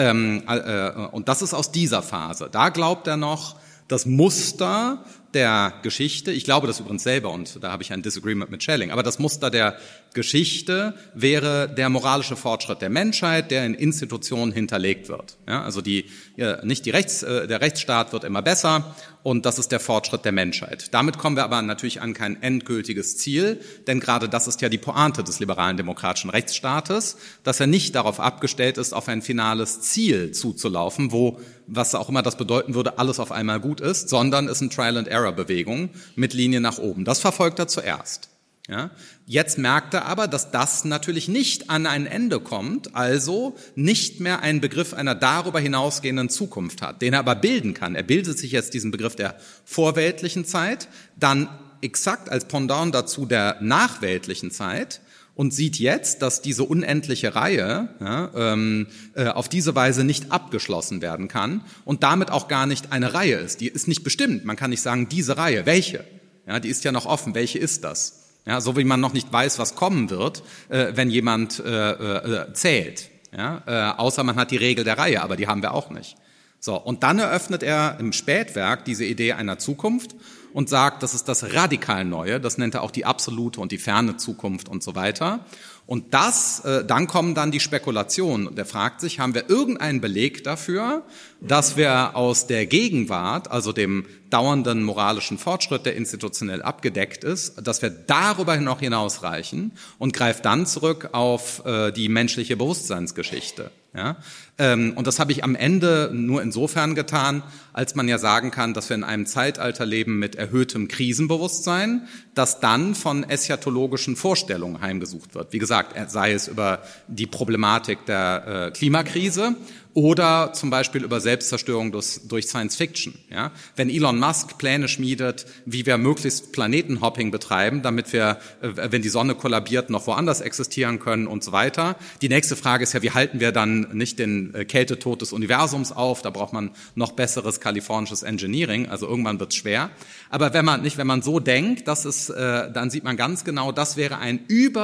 Und das ist aus dieser Phase. Da glaubt er noch, das Muster der Geschichte, ich glaube das übrigens selber und da habe ich ein Disagreement mit Schelling, aber das Muster der Geschichte wäre der moralische Fortschritt der Menschheit, der in Institutionen hinterlegt wird. Ja, also der Rechtsstaat wird immer besser und das ist der Fortschritt der Menschheit. Damit kommen wir aber natürlich an kein endgültiges Ziel, denn gerade das ist ja die Pointe des liberalen demokratischen Rechtsstaates, dass er nicht darauf abgestellt ist, auf ein finales Ziel zuzulaufen, wo, was auch immer das bedeuten würde, alles auf einmal gut ist, sondern es ist eine Trial-and-Error-Bewegung mit Linie nach oben. Das verfolgt er zuerst. Ja, jetzt merkt er aber, dass das natürlich nicht an ein Ende kommt, also nicht mehr einen Begriff einer darüber hinausgehenden Zukunft hat, den er aber bilden kann. Er bildet sich jetzt diesen Begriff der vorweltlichen Zeit, dann exakt als Pendant dazu der nachweltlichen Zeit und sieht jetzt, dass diese unendliche Reihe auf diese Weise nicht abgeschlossen werden kann und damit auch gar nicht eine Reihe ist. Die ist nicht bestimmt. Man kann nicht sagen, diese Reihe, welche? Ja, die ist ja noch offen. Welche ist das? Ja, so wie man noch nicht weiß, was kommen wird, wenn jemand zählt. Ja, außer man hat die Regel der Reihe, aber die haben wir auch nicht. So, und dann eröffnet er im Spätwerk diese Idee einer Zukunft und sagt, das ist das radikal Neue, das nennt er auch die absolute und die ferne Zukunft und so weiter. Und dann kommen dann die Spekulationen. Und er fragt sich, haben wir irgendeinen Beleg dafür, dass wir aus der Gegenwart, also dem dauernden moralischen Fortschritt, der institutionell abgedeckt ist, dass wir darüber noch hinausreichen und greift dann zurück auf die menschliche Bewusstseinsgeschichte. Ja? Und das habe ich am Ende nur insofern getan, als man ja sagen kann, dass wir in einem Zeitalter leben mit erhöhtem Krisenbewusstsein, das dann von eschatologischen Vorstellungen heimgesucht wird. Wie gesagt, sei es über die Problematik der Klimakrise oder zum Beispiel über Selbstzerstörung durch Science Fiction. Ja? Wenn Elon Musk Pläne schmiedet, wie wir möglichst Planetenhopping betreiben, damit wir, wenn die Sonne kollabiert, noch woanders existieren können und so weiter. Die nächste Frage ist ja, wie halten wir dann nicht den Kältetod des Universums auf? Da braucht man noch besseres kalifornisches Engineering, also irgendwann wird's schwer. Aber wenn man so denkt, dann sieht man ganz genau, das wäre ein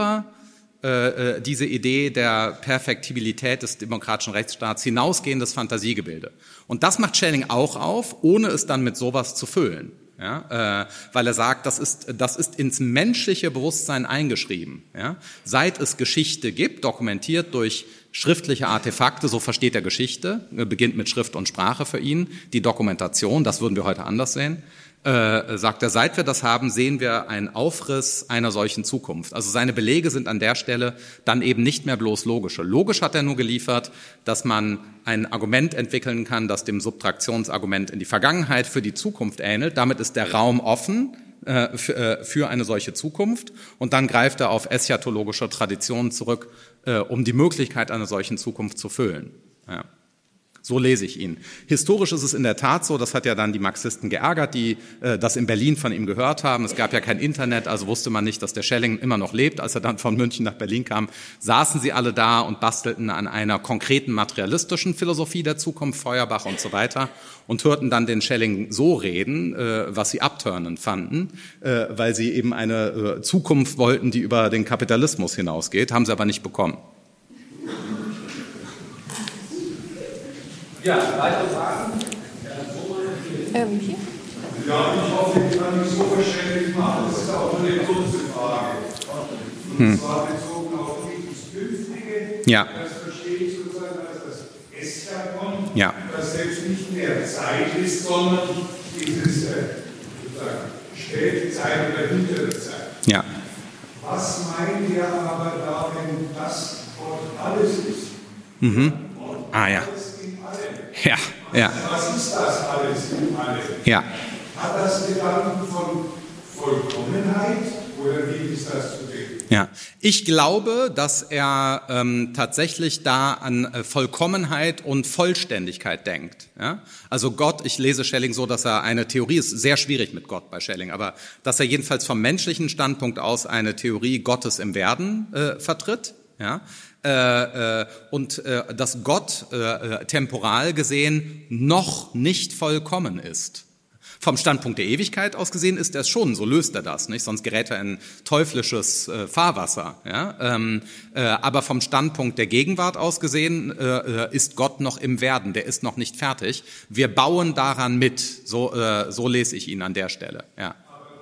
diese Idee der Perfektibilität des demokratischen Rechtsstaats hinausgehendes Fantasiegebilde. Und das macht Schelling auch auf, ohne es dann mit sowas zu füllen. Ja, weil er sagt, das ist ins menschliche Bewusstsein eingeschrieben. Ja. Seit es Geschichte gibt, dokumentiert durch schriftliche Artefakte, so versteht er Geschichte, beginnt mit Schrift und Sprache für ihn, die Dokumentation, das würden wir heute anders sehen. Sagt er, seit wir das haben, sehen wir einen Aufriss einer solchen Zukunft. Also seine Belege sind an der Stelle dann eben nicht mehr bloß logische. Logisch hat er nur geliefert, dass man ein Argument entwickeln kann, das dem Subtraktionsargument in die Vergangenheit für die Zukunft ähnelt. Damit ist der Raum offen für eine solche Zukunft. Und dann greift er auf eschatologische Traditionen zurück, um die Möglichkeit einer solchen Zukunft zu füllen. Ja. So lese ich ihn. Historisch ist es in der Tat so, das hat ja dann die Marxisten geärgert, die das in Berlin von ihm gehört haben. Es gab ja kein Internet, also wusste man nicht, dass der Schelling immer noch lebt. Als er dann von München nach Berlin kam, saßen sie alle da und bastelten an einer konkreten materialistischen Philosophie der Zukunft, Feuerbach und so weiter, und hörten dann den Schelling so reden, was sie abturnend fanden, weil sie eben eine Zukunft wollten, die über den Kapitalismus hinausgeht, haben sie aber nicht bekommen. Ja, weitere Fragen? Hier? Ja, ich hoffe, ich kann mich so verständigen, eine kurze Frage. Und zwar bezogen auf das Künftige. Ja. Das verstehe ich sozusagen als das Eskaton, Ja. das selbst nicht mehr Zeit ist, sondern dieses sozusagen späte Zeit oder hintere Zeit. Ja. Was meint ihr aber da, wenn das Gott alles ist? Mhm. Ja. Alles in allem. Ja. Ja. Was ist das alles in allem? Ja. Hat das Gedanken von Vollkommenheit oder wie ist das zu sehen? Ja, ich glaube, dass er tatsächlich da an Vollkommenheit und Vollständigkeit denkt. Ja? Also Gott, ich lese Schelling so, dass er eine Theorie, ist sehr schwierig mit Gott bei Schelling, aber dass er jedenfalls vom menschlichen Standpunkt aus eine Theorie Gottes im Werden vertritt. Ja? Und dass Gott temporal gesehen noch nicht vollkommen ist. Vom Standpunkt der Ewigkeit aus gesehen ist er es schon, so löst er das, nicht? Sonst gerät er in teuflisches Fahrwasser. Ja? Aber vom Standpunkt der Gegenwart aus gesehen ist Gott noch im Werden, der ist noch nicht fertig. Wir bauen daran mit, so lese ich ihn an der Stelle. Ja.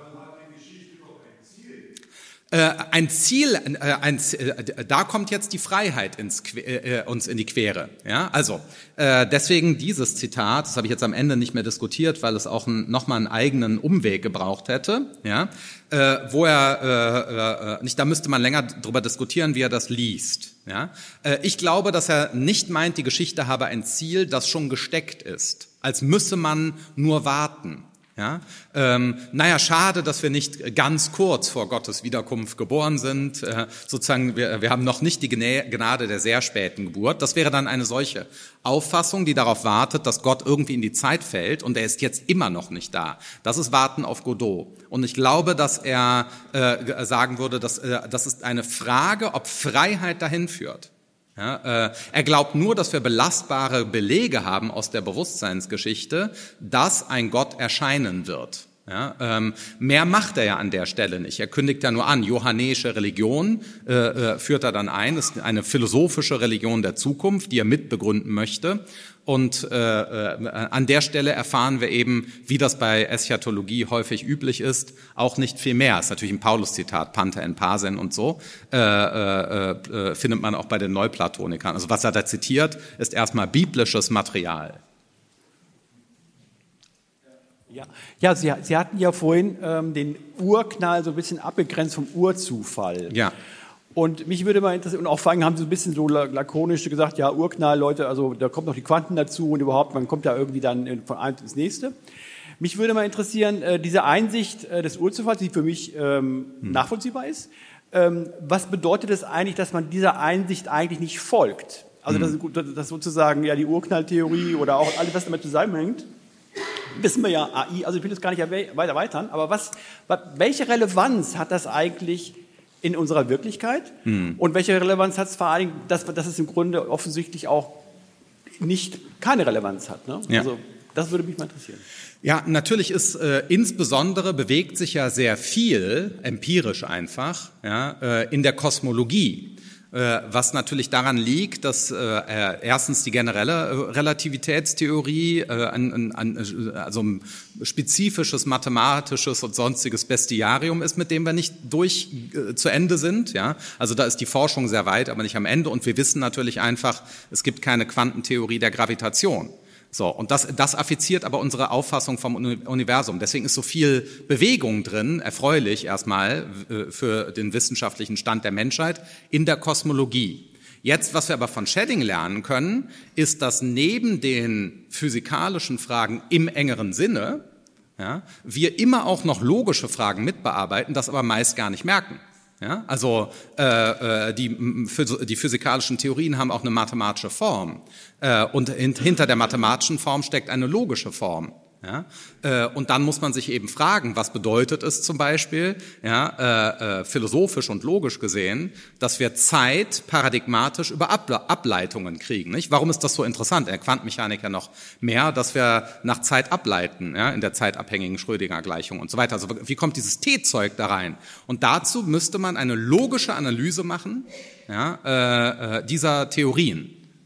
Ein Ziel, da kommt jetzt die Freiheit uns in die Quere. Ja, also deswegen dieses Zitat, das habe ich jetzt am Ende nicht mehr diskutiert, weil es auch nochmal einen eigenen Umweg gebraucht hätte. Ja, wo er nicht, da müsste man länger drüber diskutieren, wie er das liest. Ja, ich glaube, dass er nicht meint, die Geschichte habe ein Ziel, das schon gesteckt ist, als müsse man nur warten. Ja, schade, dass wir nicht ganz kurz vor Gottes Wiederkunft geboren sind. Sozusagen, wir haben noch nicht die Gnade der sehr späten Geburt. Das wäre dann eine solche Auffassung, die darauf wartet, dass Gott irgendwie in die Zeit fällt und er ist jetzt immer noch nicht da. Das ist Warten auf Godot. Und ich glaube, dass er sagen würde, dass das ist eine Frage, ob Freiheit dahin führt. Ja, er glaubt nur, dass wir belastbare Belege haben aus der Bewusstseinsgeschichte, dass ein Gott erscheinen wird. Ja, mehr macht er ja an der Stelle nicht. Er kündigt ja nur an, johannäische Religion führt er dann ein, ist eine philosophische Religion der Zukunft, die er mitbegründen möchte. Und an der Stelle erfahren wir eben, wie das bei Eschatologie häufig üblich ist, auch nicht viel mehr. Das ist natürlich ein Paulus-Zitat, Panther en Parsen und so, findet man auch bei den Neuplatonikern. Also was er da zitiert, ist erstmal biblisches Material. Ja, Sie hatten ja vorhin den Urknall so ein bisschen abgegrenzt vom Urzufall. Ja. Und mich würde mal interessieren, und auch vor allem haben Sie so ein bisschen so lakonisch gesagt, ja, Urknall, Leute, also da kommt noch die Quanten dazu und überhaupt, man kommt ja irgendwie dann von einem ins nächste. Mich würde mal interessieren, diese Einsicht des Urzufalls, die für mich nachvollziehbar ist, was bedeutet es eigentlich, dass man dieser Einsicht eigentlich nicht folgt? Also dass sozusagen ja die Urknalltheorie oder auch alles, was damit zusammenhängt, wissen wir ja, AI, also ich will das gar nicht weiter erweitern, aber welche Relevanz hat das eigentlich in unserer Wirklichkeit? Und welche Relevanz hat es vor allen Dingen, dass es im Grunde offensichtlich auch keine Relevanz hat? Ne? Ja. Also das würde mich mal interessieren. Ja, natürlich ist insbesondere bewegt sich ja sehr viel, empirisch einfach, ja, in der Kosmologie. Was natürlich daran liegt, dass erstens die generelle Relativitätstheorie also ein spezifisches mathematisches und sonstiges Bestiarium ist, mit dem wir nicht zu Ende sind. Ja? Also da ist die Forschung sehr weit, aber nicht am Ende. Und wir wissen natürlich einfach, es gibt keine Quantentheorie der Gravitation. So, und das affiziert aber unsere Auffassung vom Universum. Deswegen ist so viel Bewegung drin, erfreulich erstmal für den wissenschaftlichen Stand der Menschheit in der Kosmologie. Jetzt, was wir aber von Schelling lernen können, ist, dass neben den physikalischen Fragen im engeren Sinne, ja, wir immer auch noch logische Fragen mitbearbeiten, das aber meist gar nicht merken. Ja, also die physikalischen Theorien haben auch eine mathematische Form und hinter der mathematischen Form steckt eine logische Form. Ja, und dann muss man sich eben fragen, was bedeutet es zum Beispiel, ja, philosophisch und logisch gesehen, dass wir Zeit paradigmatisch über Ableitungen kriegen. Nicht? Warum ist das so interessant? In der Quantenmechanik ja noch mehr, dass wir nach Zeit ableiten, ja, in der zeitabhängigen Schrödinger-Gleichung und so weiter. Also wie kommt dieses T-Zeug da rein? Und dazu müsste man eine logische Analyse machen, ja, dieser Theorien.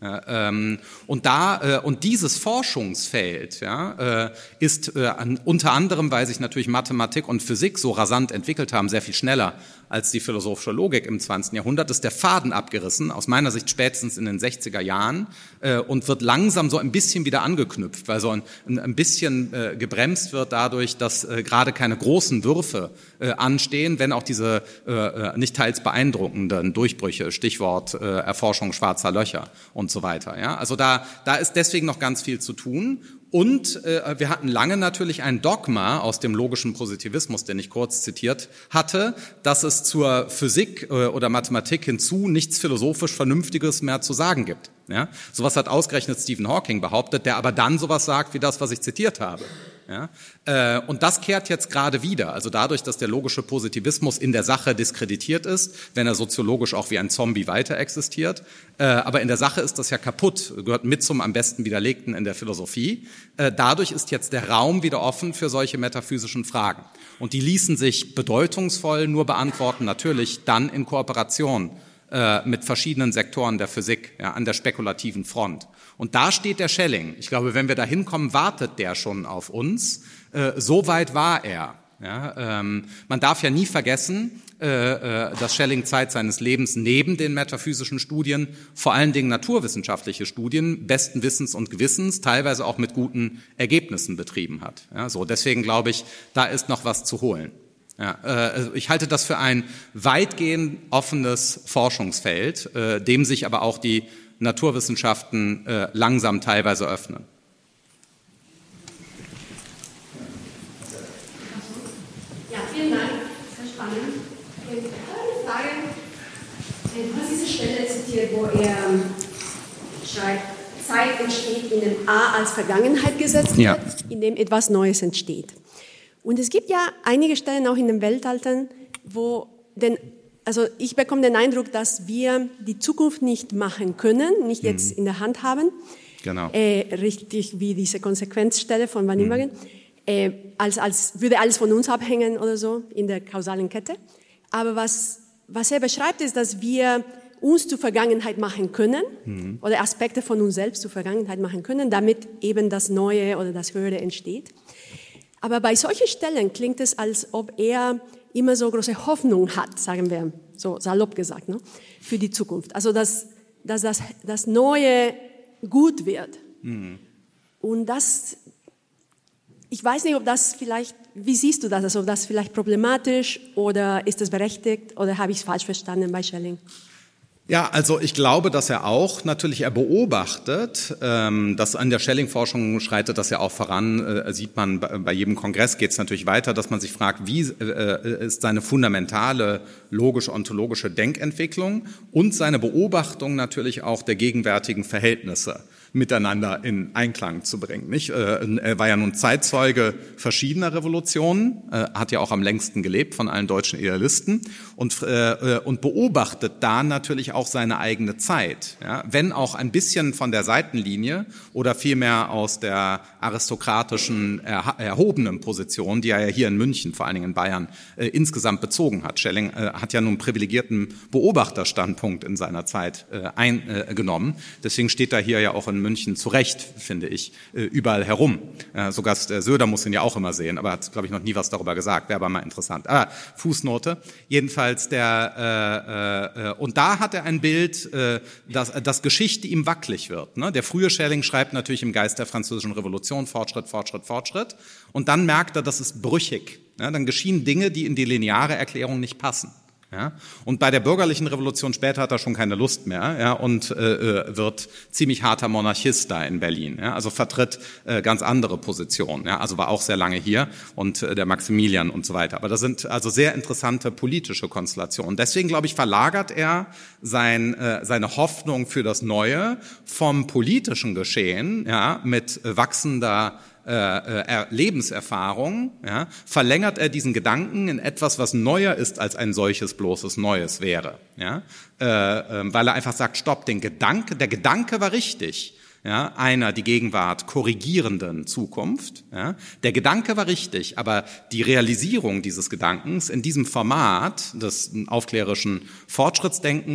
Und dieses Forschungsfeld ist unter anderem, weil sich natürlich Mathematik und Physik so rasant entwickelt haben, sehr viel schneller als die philosophische Logik im 20. Jahrhundert, ist der Faden abgerissen, aus meiner Sicht spätestens in den 60er Jahren, und wird langsam so ein bisschen wieder angeknüpft, weil so ein bisschen gebremst wird dadurch, dass gerade keine großen Würfe anstehen, wenn auch diese nicht teils beeindruckenden Durchbrüche, Stichwort Erforschung schwarzer Löcher und so weiter. Ja? Also da ist deswegen noch ganz viel zu tun. Und wir hatten lange natürlich ein Dogma aus dem logischen Positivismus, den ich kurz zitiert hatte, dass es zur Physik oder Mathematik hinzu nichts philosophisch Vernünftiges mehr zu sagen gibt. Ja? Sowas hat ausgerechnet Stephen Hawking behauptet, der aber dann sowas sagt wie das, was ich zitiert habe. Ja? Und das kehrt jetzt gerade wieder. Also dadurch, dass der logische Positivismus in der Sache diskreditiert ist, wenn er soziologisch auch wie ein Zombie weiter existiert. Aber in der Sache ist das ja kaputt, gehört mit zum am besten Widerlegten in der Philosophie. Dadurch ist jetzt der Raum wieder offen für solche metaphysischen Fragen. Und die ließen sich bedeutungsvoll nur beantworten, natürlich dann in Kooperation mit verschiedenen Sektoren der Physik, ja, an der spekulativen Front. Und da steht der Schelling. Ich glaube, wenn wir da hinkommen, wartet der schon auf uns. So weit war er. Ja, man darf ja nie vergessen, dass Schelling Zeit seines Lebens neben den metaphysischen Studien vor allen Dingen naturwissenschaftliche Studien besten Wissens und Gewissens, teilweise auch mit guten Ergebnissen betrieben hat. Ja, so, deswegen glaube ich, da ist noch was zu holen. Ja, also ich halte das für ein weitgehend offenes Forschungsfeld, dem sich aber auch die Naturwissenschaften langsam teilweise öffnen. Ja, vielen Dank. Sehr spannend. Ich habe eine Frage. Du hast diese Stelle zitiert, wo er schreibt, Zeit entsteht, in dem A als Vergangenheit gesetzt wird, in dem etwas Neues entsteht. Und es gibt ja einige Stellen auch in den Weltaltern, wo also ich bekomme den Eindruck, dass wir die Zukunft nicht machen können, nicht jetzt in der Hand haben. Genau. Richtig wie diese Konsequenzstelle von Van Immergen. Als würde alles von uns abhängen oder so in der kausalen Kette. Aber was er beschreibt, ist, dass wir uns zur Vergangenheit machen können oder Aspekte von uns selbst zur Vergangenheit machen können, damit eben das Neue oder das Höhere entsteht. Aber bei solchen Stellen klingt es, als ob er immer so große Hoffnung hat, sagen wir, so salopp gesagt, ne, für die Zukunft. Also, dass das Neue gut wird. Und das, ich weiß nicht, ob das vielleicht, wie siehst du das? Also, ob das vielleicht problematisch oder ist das berechtigt oder habe ich es falsch verstanden bei Schelling? Ja, also ich glaube, dass er beobachtet, dass an der Schelling-Forschung schreitet das ja auch voran, sieht man bei jedem Kongress geht es natürlich weiter, dass man sich fragt, wie ist seine fundamentale logisch-ontologische Denkentwicklung und seine Beobachtung natürlich auch der gegenwärtigen Verhältnisse miteinander in Einklang zu bringen. Nicht? Er war ja nun Zeitzeuge verschiedener Revolutionen, hat ja auch am längsten gelebt von allen deutschen Idealisten und beobachtet da natürlich auch seine eigene Zeit. Ja? Wenn auch ein bisschen von der Seitenlinie oder vielmehr aus der aristokratischen, erhobenen Position, die er ja hier in München, vor allen Dingen in Bayern, insgesamt bezogen hat. Schelling hat ja nun einen privilegierten Beobachterstandpunkt in seiner Zeit eingenommen. Deswegen steht er hier ja auch in München zu Recht, finde ich, überall herum. Sogar der Söder muss ihn ja auch immer sehen, aber hat, glaube ich, noch nie was darüber gesagt. Wäre aber mal interessant. Fußnote. Jedenfalls und da hat er ein Bild, dass Geschichte ihm wackelig wird. Ne? Der frühe Schelling schreibt natürlich im Geist der Französischen Revolution Fortschritt, Fortschritt, Fortschritt. Und dann merkt er, das ist brüchig. Ja? Dann geschehen Dinge, die in die lineare Erklärung nicht passen. Ja? Und bei der bürgerlichen Revolution später hat er schon keine Lust mehr, ja? Und wird ziemlich harter Monarchist da in Berlin. Ja? Also vertritt ganz andere Positionen. Ja? Also war auch sehr lange hier und der Maximilian und so weiter. Aber das sind also sehr interessante politische Konstellationen. Deswegen, glaube ich, verlagert er seine Hoffnung für das Neue vom politischen Geschehen, ja, mit wachsender Lebenserfahrung, ja, verlängert er diesen Gedanken in etwas, was neuer ist als ein solches bloßes Neues wäre, ja, weil er einfach sagt, stopp, der Gedanke war richtig, ja, einer die Gegenwart korrigierenden Zukunft, ja, der Gedanke war richtig, aber die Realisierung dieses Gedankens in diesem Format des aufklärerischen Fortschrittsdenkens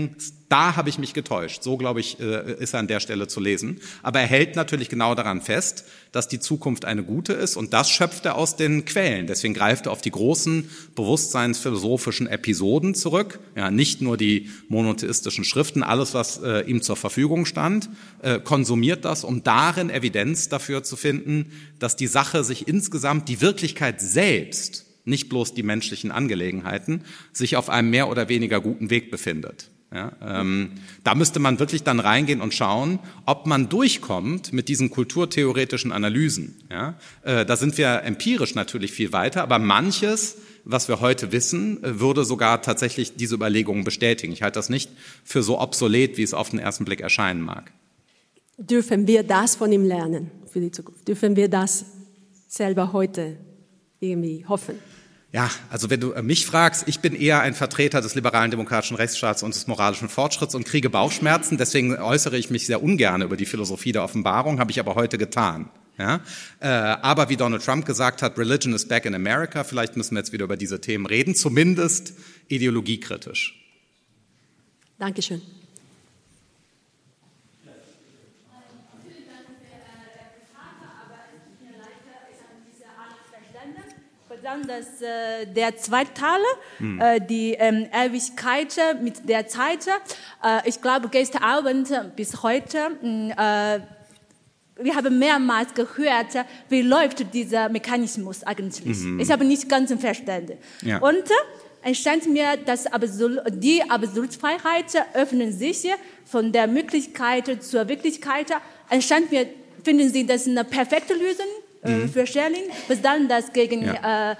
Da habe ich mich getäuscht. So, glaube ich, ist er an der Stelle zu lesen. Aber er hält natürlich genau daran fest, dass die Zukunft eine gute ist und das schöpft er aus den Quellen. Deswegen greift er auf die großen bewusstseinsphilosophischen Episoden zurück. Ja, nicht nur die monotheistischen Schriften, alles, was ihm zur Verfügung stand, konsumiert das, um darin Evidenz dafür zu finden, dass die Sache sich insgesamt, die Wirklichkeit selbst, nicht bloß die menschlichen Angelegenheiten, sich auf einem mehr oder weniger guten Weg befindet. Ja, da müsste man wirklich dann reingehen und schauen, ob man durchkommt mit diesen kulturtheoretischen Analysen. Ja, da sind wir empirisch natürlich viel weiter, aber manches, was wir heute wissen, würde sogar tatsächlich diese Überlegungen bestätigen. Ich halte das nicht für so obsolet, wie es auf den ersten Blick erscheinen mag. Dürfen wir das von ihm lernen für die Zukunft? Dürfen wir das selber heute irgendwie hoffen? Ja, also wenn du mich fragst, ich bin eher ein Vertreter des liberalen demokratischen Rechtsstaats und des moralischen Fortschritts und kriege Bauchschmerzen, deswegen äußere ich mich sehr ungern über die Philosophie der Offenbarung, habe ich aber heute getan. Ja? Aber wie Donald Trump gesagt hat, Religion is back in America, vielleicht müssen wir jetzt wieder über diese Themen reden, zumindest ideologiekritisch. Dankeschön. Besonders der zweite Teil, die Ewigkeit mit der Zeit. Ich glaube, gestern Abend bis heute, wir haben mehrmals gehört, wie läuft dieser Mechanismus eigentlich. Ich habe nicht ganz verstanden. Ja. Und es scheint mir, dass die Absolutfreiheit öffnen sich von der Möglichkeit zur Wirklichkeit. Es scheint mir, finden Sie das eine perfekte Lösung? Für Schelling, besonders gegen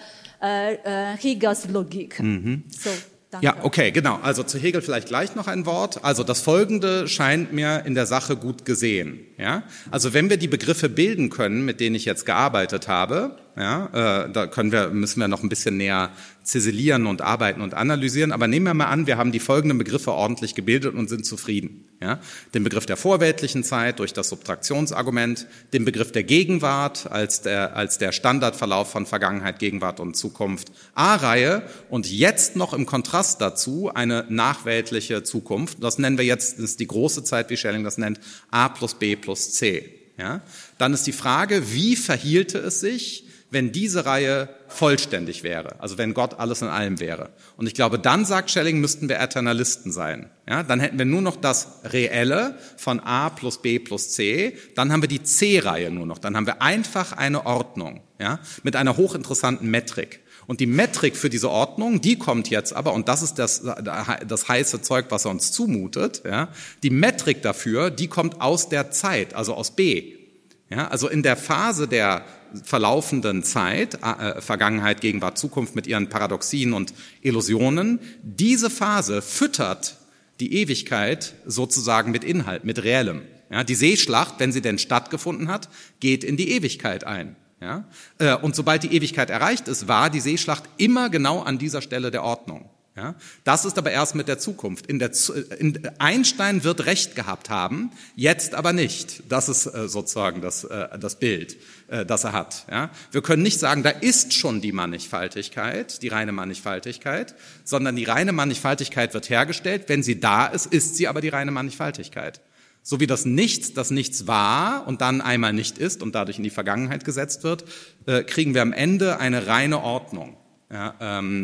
Hegels Logik. So, danke. Ja, okay, genau. Also zu Hegel vielleicht gleich noch ein Wort. Also das Folgende scheint mir in der Sache gut gesehen. Ja? Also wenn wir die Begriffe bilden können, mit denen ich jetzt gearbeitet habe, ja, da müssen wir noch ein bisschen näher ziselieren und arbeiten und analysieren. Aber nehmen wir mal an, wir haben die folgenden Begriffe ordentlich gebildet und sind zufrieden. Ja? Den Begriff der vorweltlichen Zeit durch das Subtraktionsargument, den Begriff der Gegenwart als der Standardverlauf von Vergangenheit, Gegenwart und Zukunft A-Reihe und jetzt noch im Kontrast dazu eine nachweltliche Zukunft. Das nennen wir jetzt, das ist die große Zeit, wie Schelling das nennt, A plus B plus C. Ja? Dann ist die Frage, wie verhielte es sich, wenn diese Reihe vollständig wäre, also wenn Gott alles in allem wäre. Und ich glaube, dann, sagt Schelling, müssten wir Eternalisten sein. Ja, dann hätten wir nur noch das Reelle von A plus B plus C, dann haben wir die C-Reihe nur noch, dann haben wir einfach eine Ordnung, ja, mit einer hochinteressanten Metrik. Und die Metrik für diese Ordnung, die kommt jetzt aber, und das ist das heiße Zeug, was er uns zumutet, ja, die Metrik dafür, die kommt aus der Zeit, also aus B. Ja, also in der Phase der verlaufenden Zeit, Vergangenheit, Gegenwart, Zukunft mit ihren Paradoxien und Illusionen, diese Phase füttert die Ewigkeit sozusagen mit Inhalt, mit Reellem. Ja, die Seeschlacht, wenn sie denn stattgefunden hat, geht in die Ewigkeit ein. Ja, und sobald die Ewigkeit erreicht ist, war die Seeschlacht immer genau an dieser Stelle der Ordnung. Ja, das ist aber erst mit der Zukunft. Einstein wird Recht gehabt haben, jetzt aber nicht. Das ist sozusagen das Bild, das er hat. Ja, wir können nicht sagen, da ist schon die Mannigfaltigkeit, die reine Mannigfaltigkeit, sondern die reine Mannigfaltigkeit wird hergestellt. Wenn sie da ist sie aber die reine Mannigfaltigkeit. So wie das Nichts war und dann einmal nicht ist und dadurch in die Vergangenheit gesetzt wird, kriegen wir am Ende eine reine Ordnung. Ja,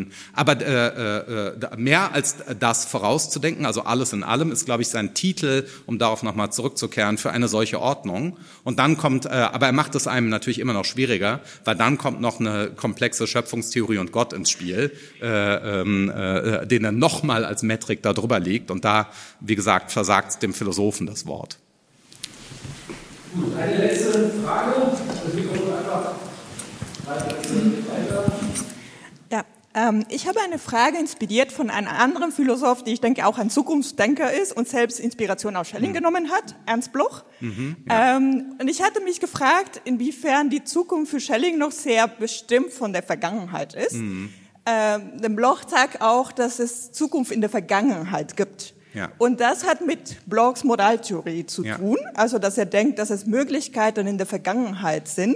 aber mehr als das vorauszudenken, also alles in allem, ist, glaube ich, sein Titel, um darauf nochmal zurückzukehren, für eine solche Ordnung. Und dann kommt, aber er macht es einem natürlich immer noch schwieriger, weil dann kommt noch eine komplexe Schöpfungstheorie und Gott ins Spiel, den er nochmal als Metrik da drüber liegt. Und da, wie gesagt, versagt dem Philosophen das Wort. Gut, eine letzte Frage. Wir kommen einfach weiter. Ich habe eine Frage inspiriert von einem anderen Philosoph, der ich denke auch ein Zukunftsdenker ist und selbst Inspiration aus Schelling genommen hat, Ernst Bloch. Ja. Und ich hatte mich gefragt, inwiefern die Zukunft für Schelling noch sehr bestimmt von der Vergangenheit ist. Denn Bloch sagt auch, dass es Zukunft in der Vergangenheit gibt. Ja. Und das hat mit Blochs Moraltheorie zu tun, also dass er denkt, dass es Möglichkeiten in der Vergangenheit sind,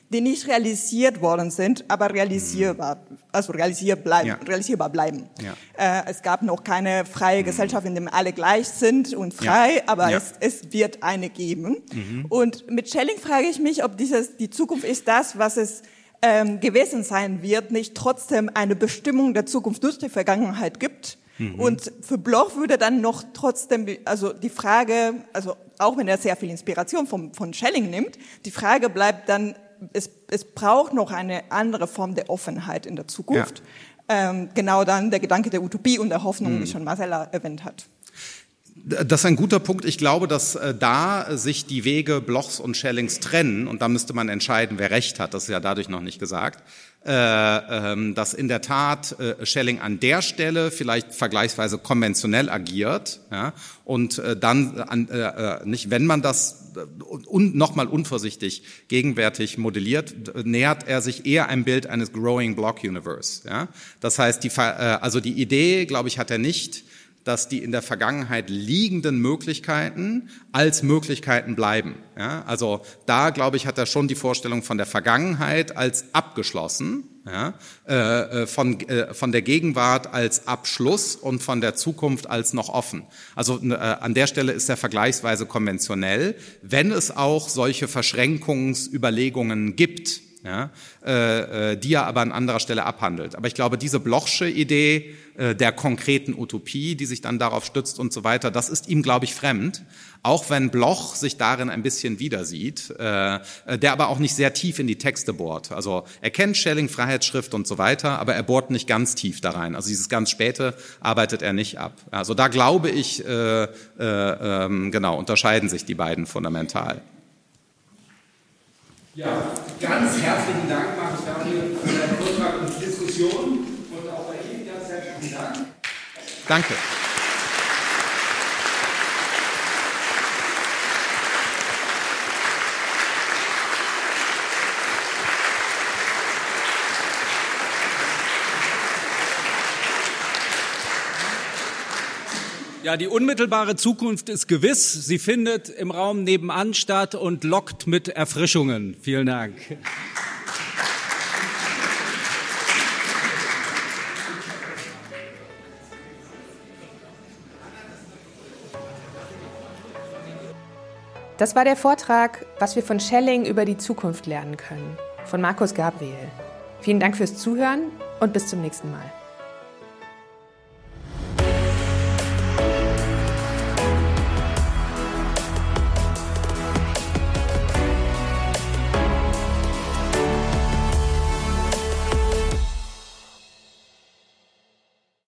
die nicht realisiert worden sind, aber realisierbar bleiben. Ja. Es gab noch keine freie Gesellschaft, in der alle gleich sind und frei, aber es wird eine geben. Und mit Schelling frage ich mich, ob die Zukunft ist das, was es gewesen sein wird, nicht trotzdem eine Bestimmung der Zukunft durch die Vergangenheit gibt. Und für Bloch würde dann noch trotzdem, also die Frage, also auch wenn er sehr viel Inspiration von Schelling nimmt, die Frage bleibt dann, es braucht noch eine andere Form der Offenheit in der Zukunft. Genau dann der Gedanke der Utopie und der Hoffnung, wie schon Marcella erwähnt hat. Das ist ein guter Punkt. Ich glaube, dass da sich die Wege Blochs und Schellings trennen, und da müsste man entscheiden, wer recht hat. Das ist ja dadurch noch nicht gesagt. Dass in der Tat Schelling an der Stelle vielleicht vergleichsweise konventionell agiert, ja, und dann nicht, wenn man das nochmal unvorsichtig gegenwärtig modelliert, nähert er sich eher einem Bild eines Growing Block Universe. Ja. Das heißt, die Idee, glaube ich, hat er nicht, dass die in der Vergangenheit liegenden Möglichkeiten als Möglichkeiten bleiben. Ja, also da, glaube ich, hat er schon die Vorstellung von der Vergangenheit als abgeschlossen, ja, von der Gegenwart als Abschluss und von der Zukunft als noch offen. Also an der Stelle ist er vergleichsweise konventionell, wenn es auch solche Verschränkungsüberlegungen gibt, ja, die er aber an anderer Stelle abhandelt. Aber ich glaube, diese Blochsche Idee der konkreten Utopie, die sich dann darauf stützt und so weiter, das ist ihm, glaube ich, fremd. Auch wenn Bloch sich darin ein bisschen wiedersieht, der aber auch nicht sehr tief in die Texte bohrt. Also er kennt Schelling, Freiheitsschrift und so weiter, aber er bohrt nicht ganz tief da rein. Also dieses ganz Späte arbeitet er nicht ab. Also da glaube ich, genau, unterscheiden sich die beiden fundamental. Ja, ganz herzlichen Dank, Markus Daniel, für deinen Vortrag und die Diskussion. Und auch bei Ihnen ganz herzlichen Dank. Danke. Ja, die unmittelbare Zukunft ist gewiss. Sie findet im Raum nebenan statt und lockt mit Erfrischungen. Vielen Dank. Das war der Vortrag, was wir von Schelling über die Zukunft lernen können, von Markus Gabriel. Vielen Dank fürs Zuhören und bis zum nächsten Mal.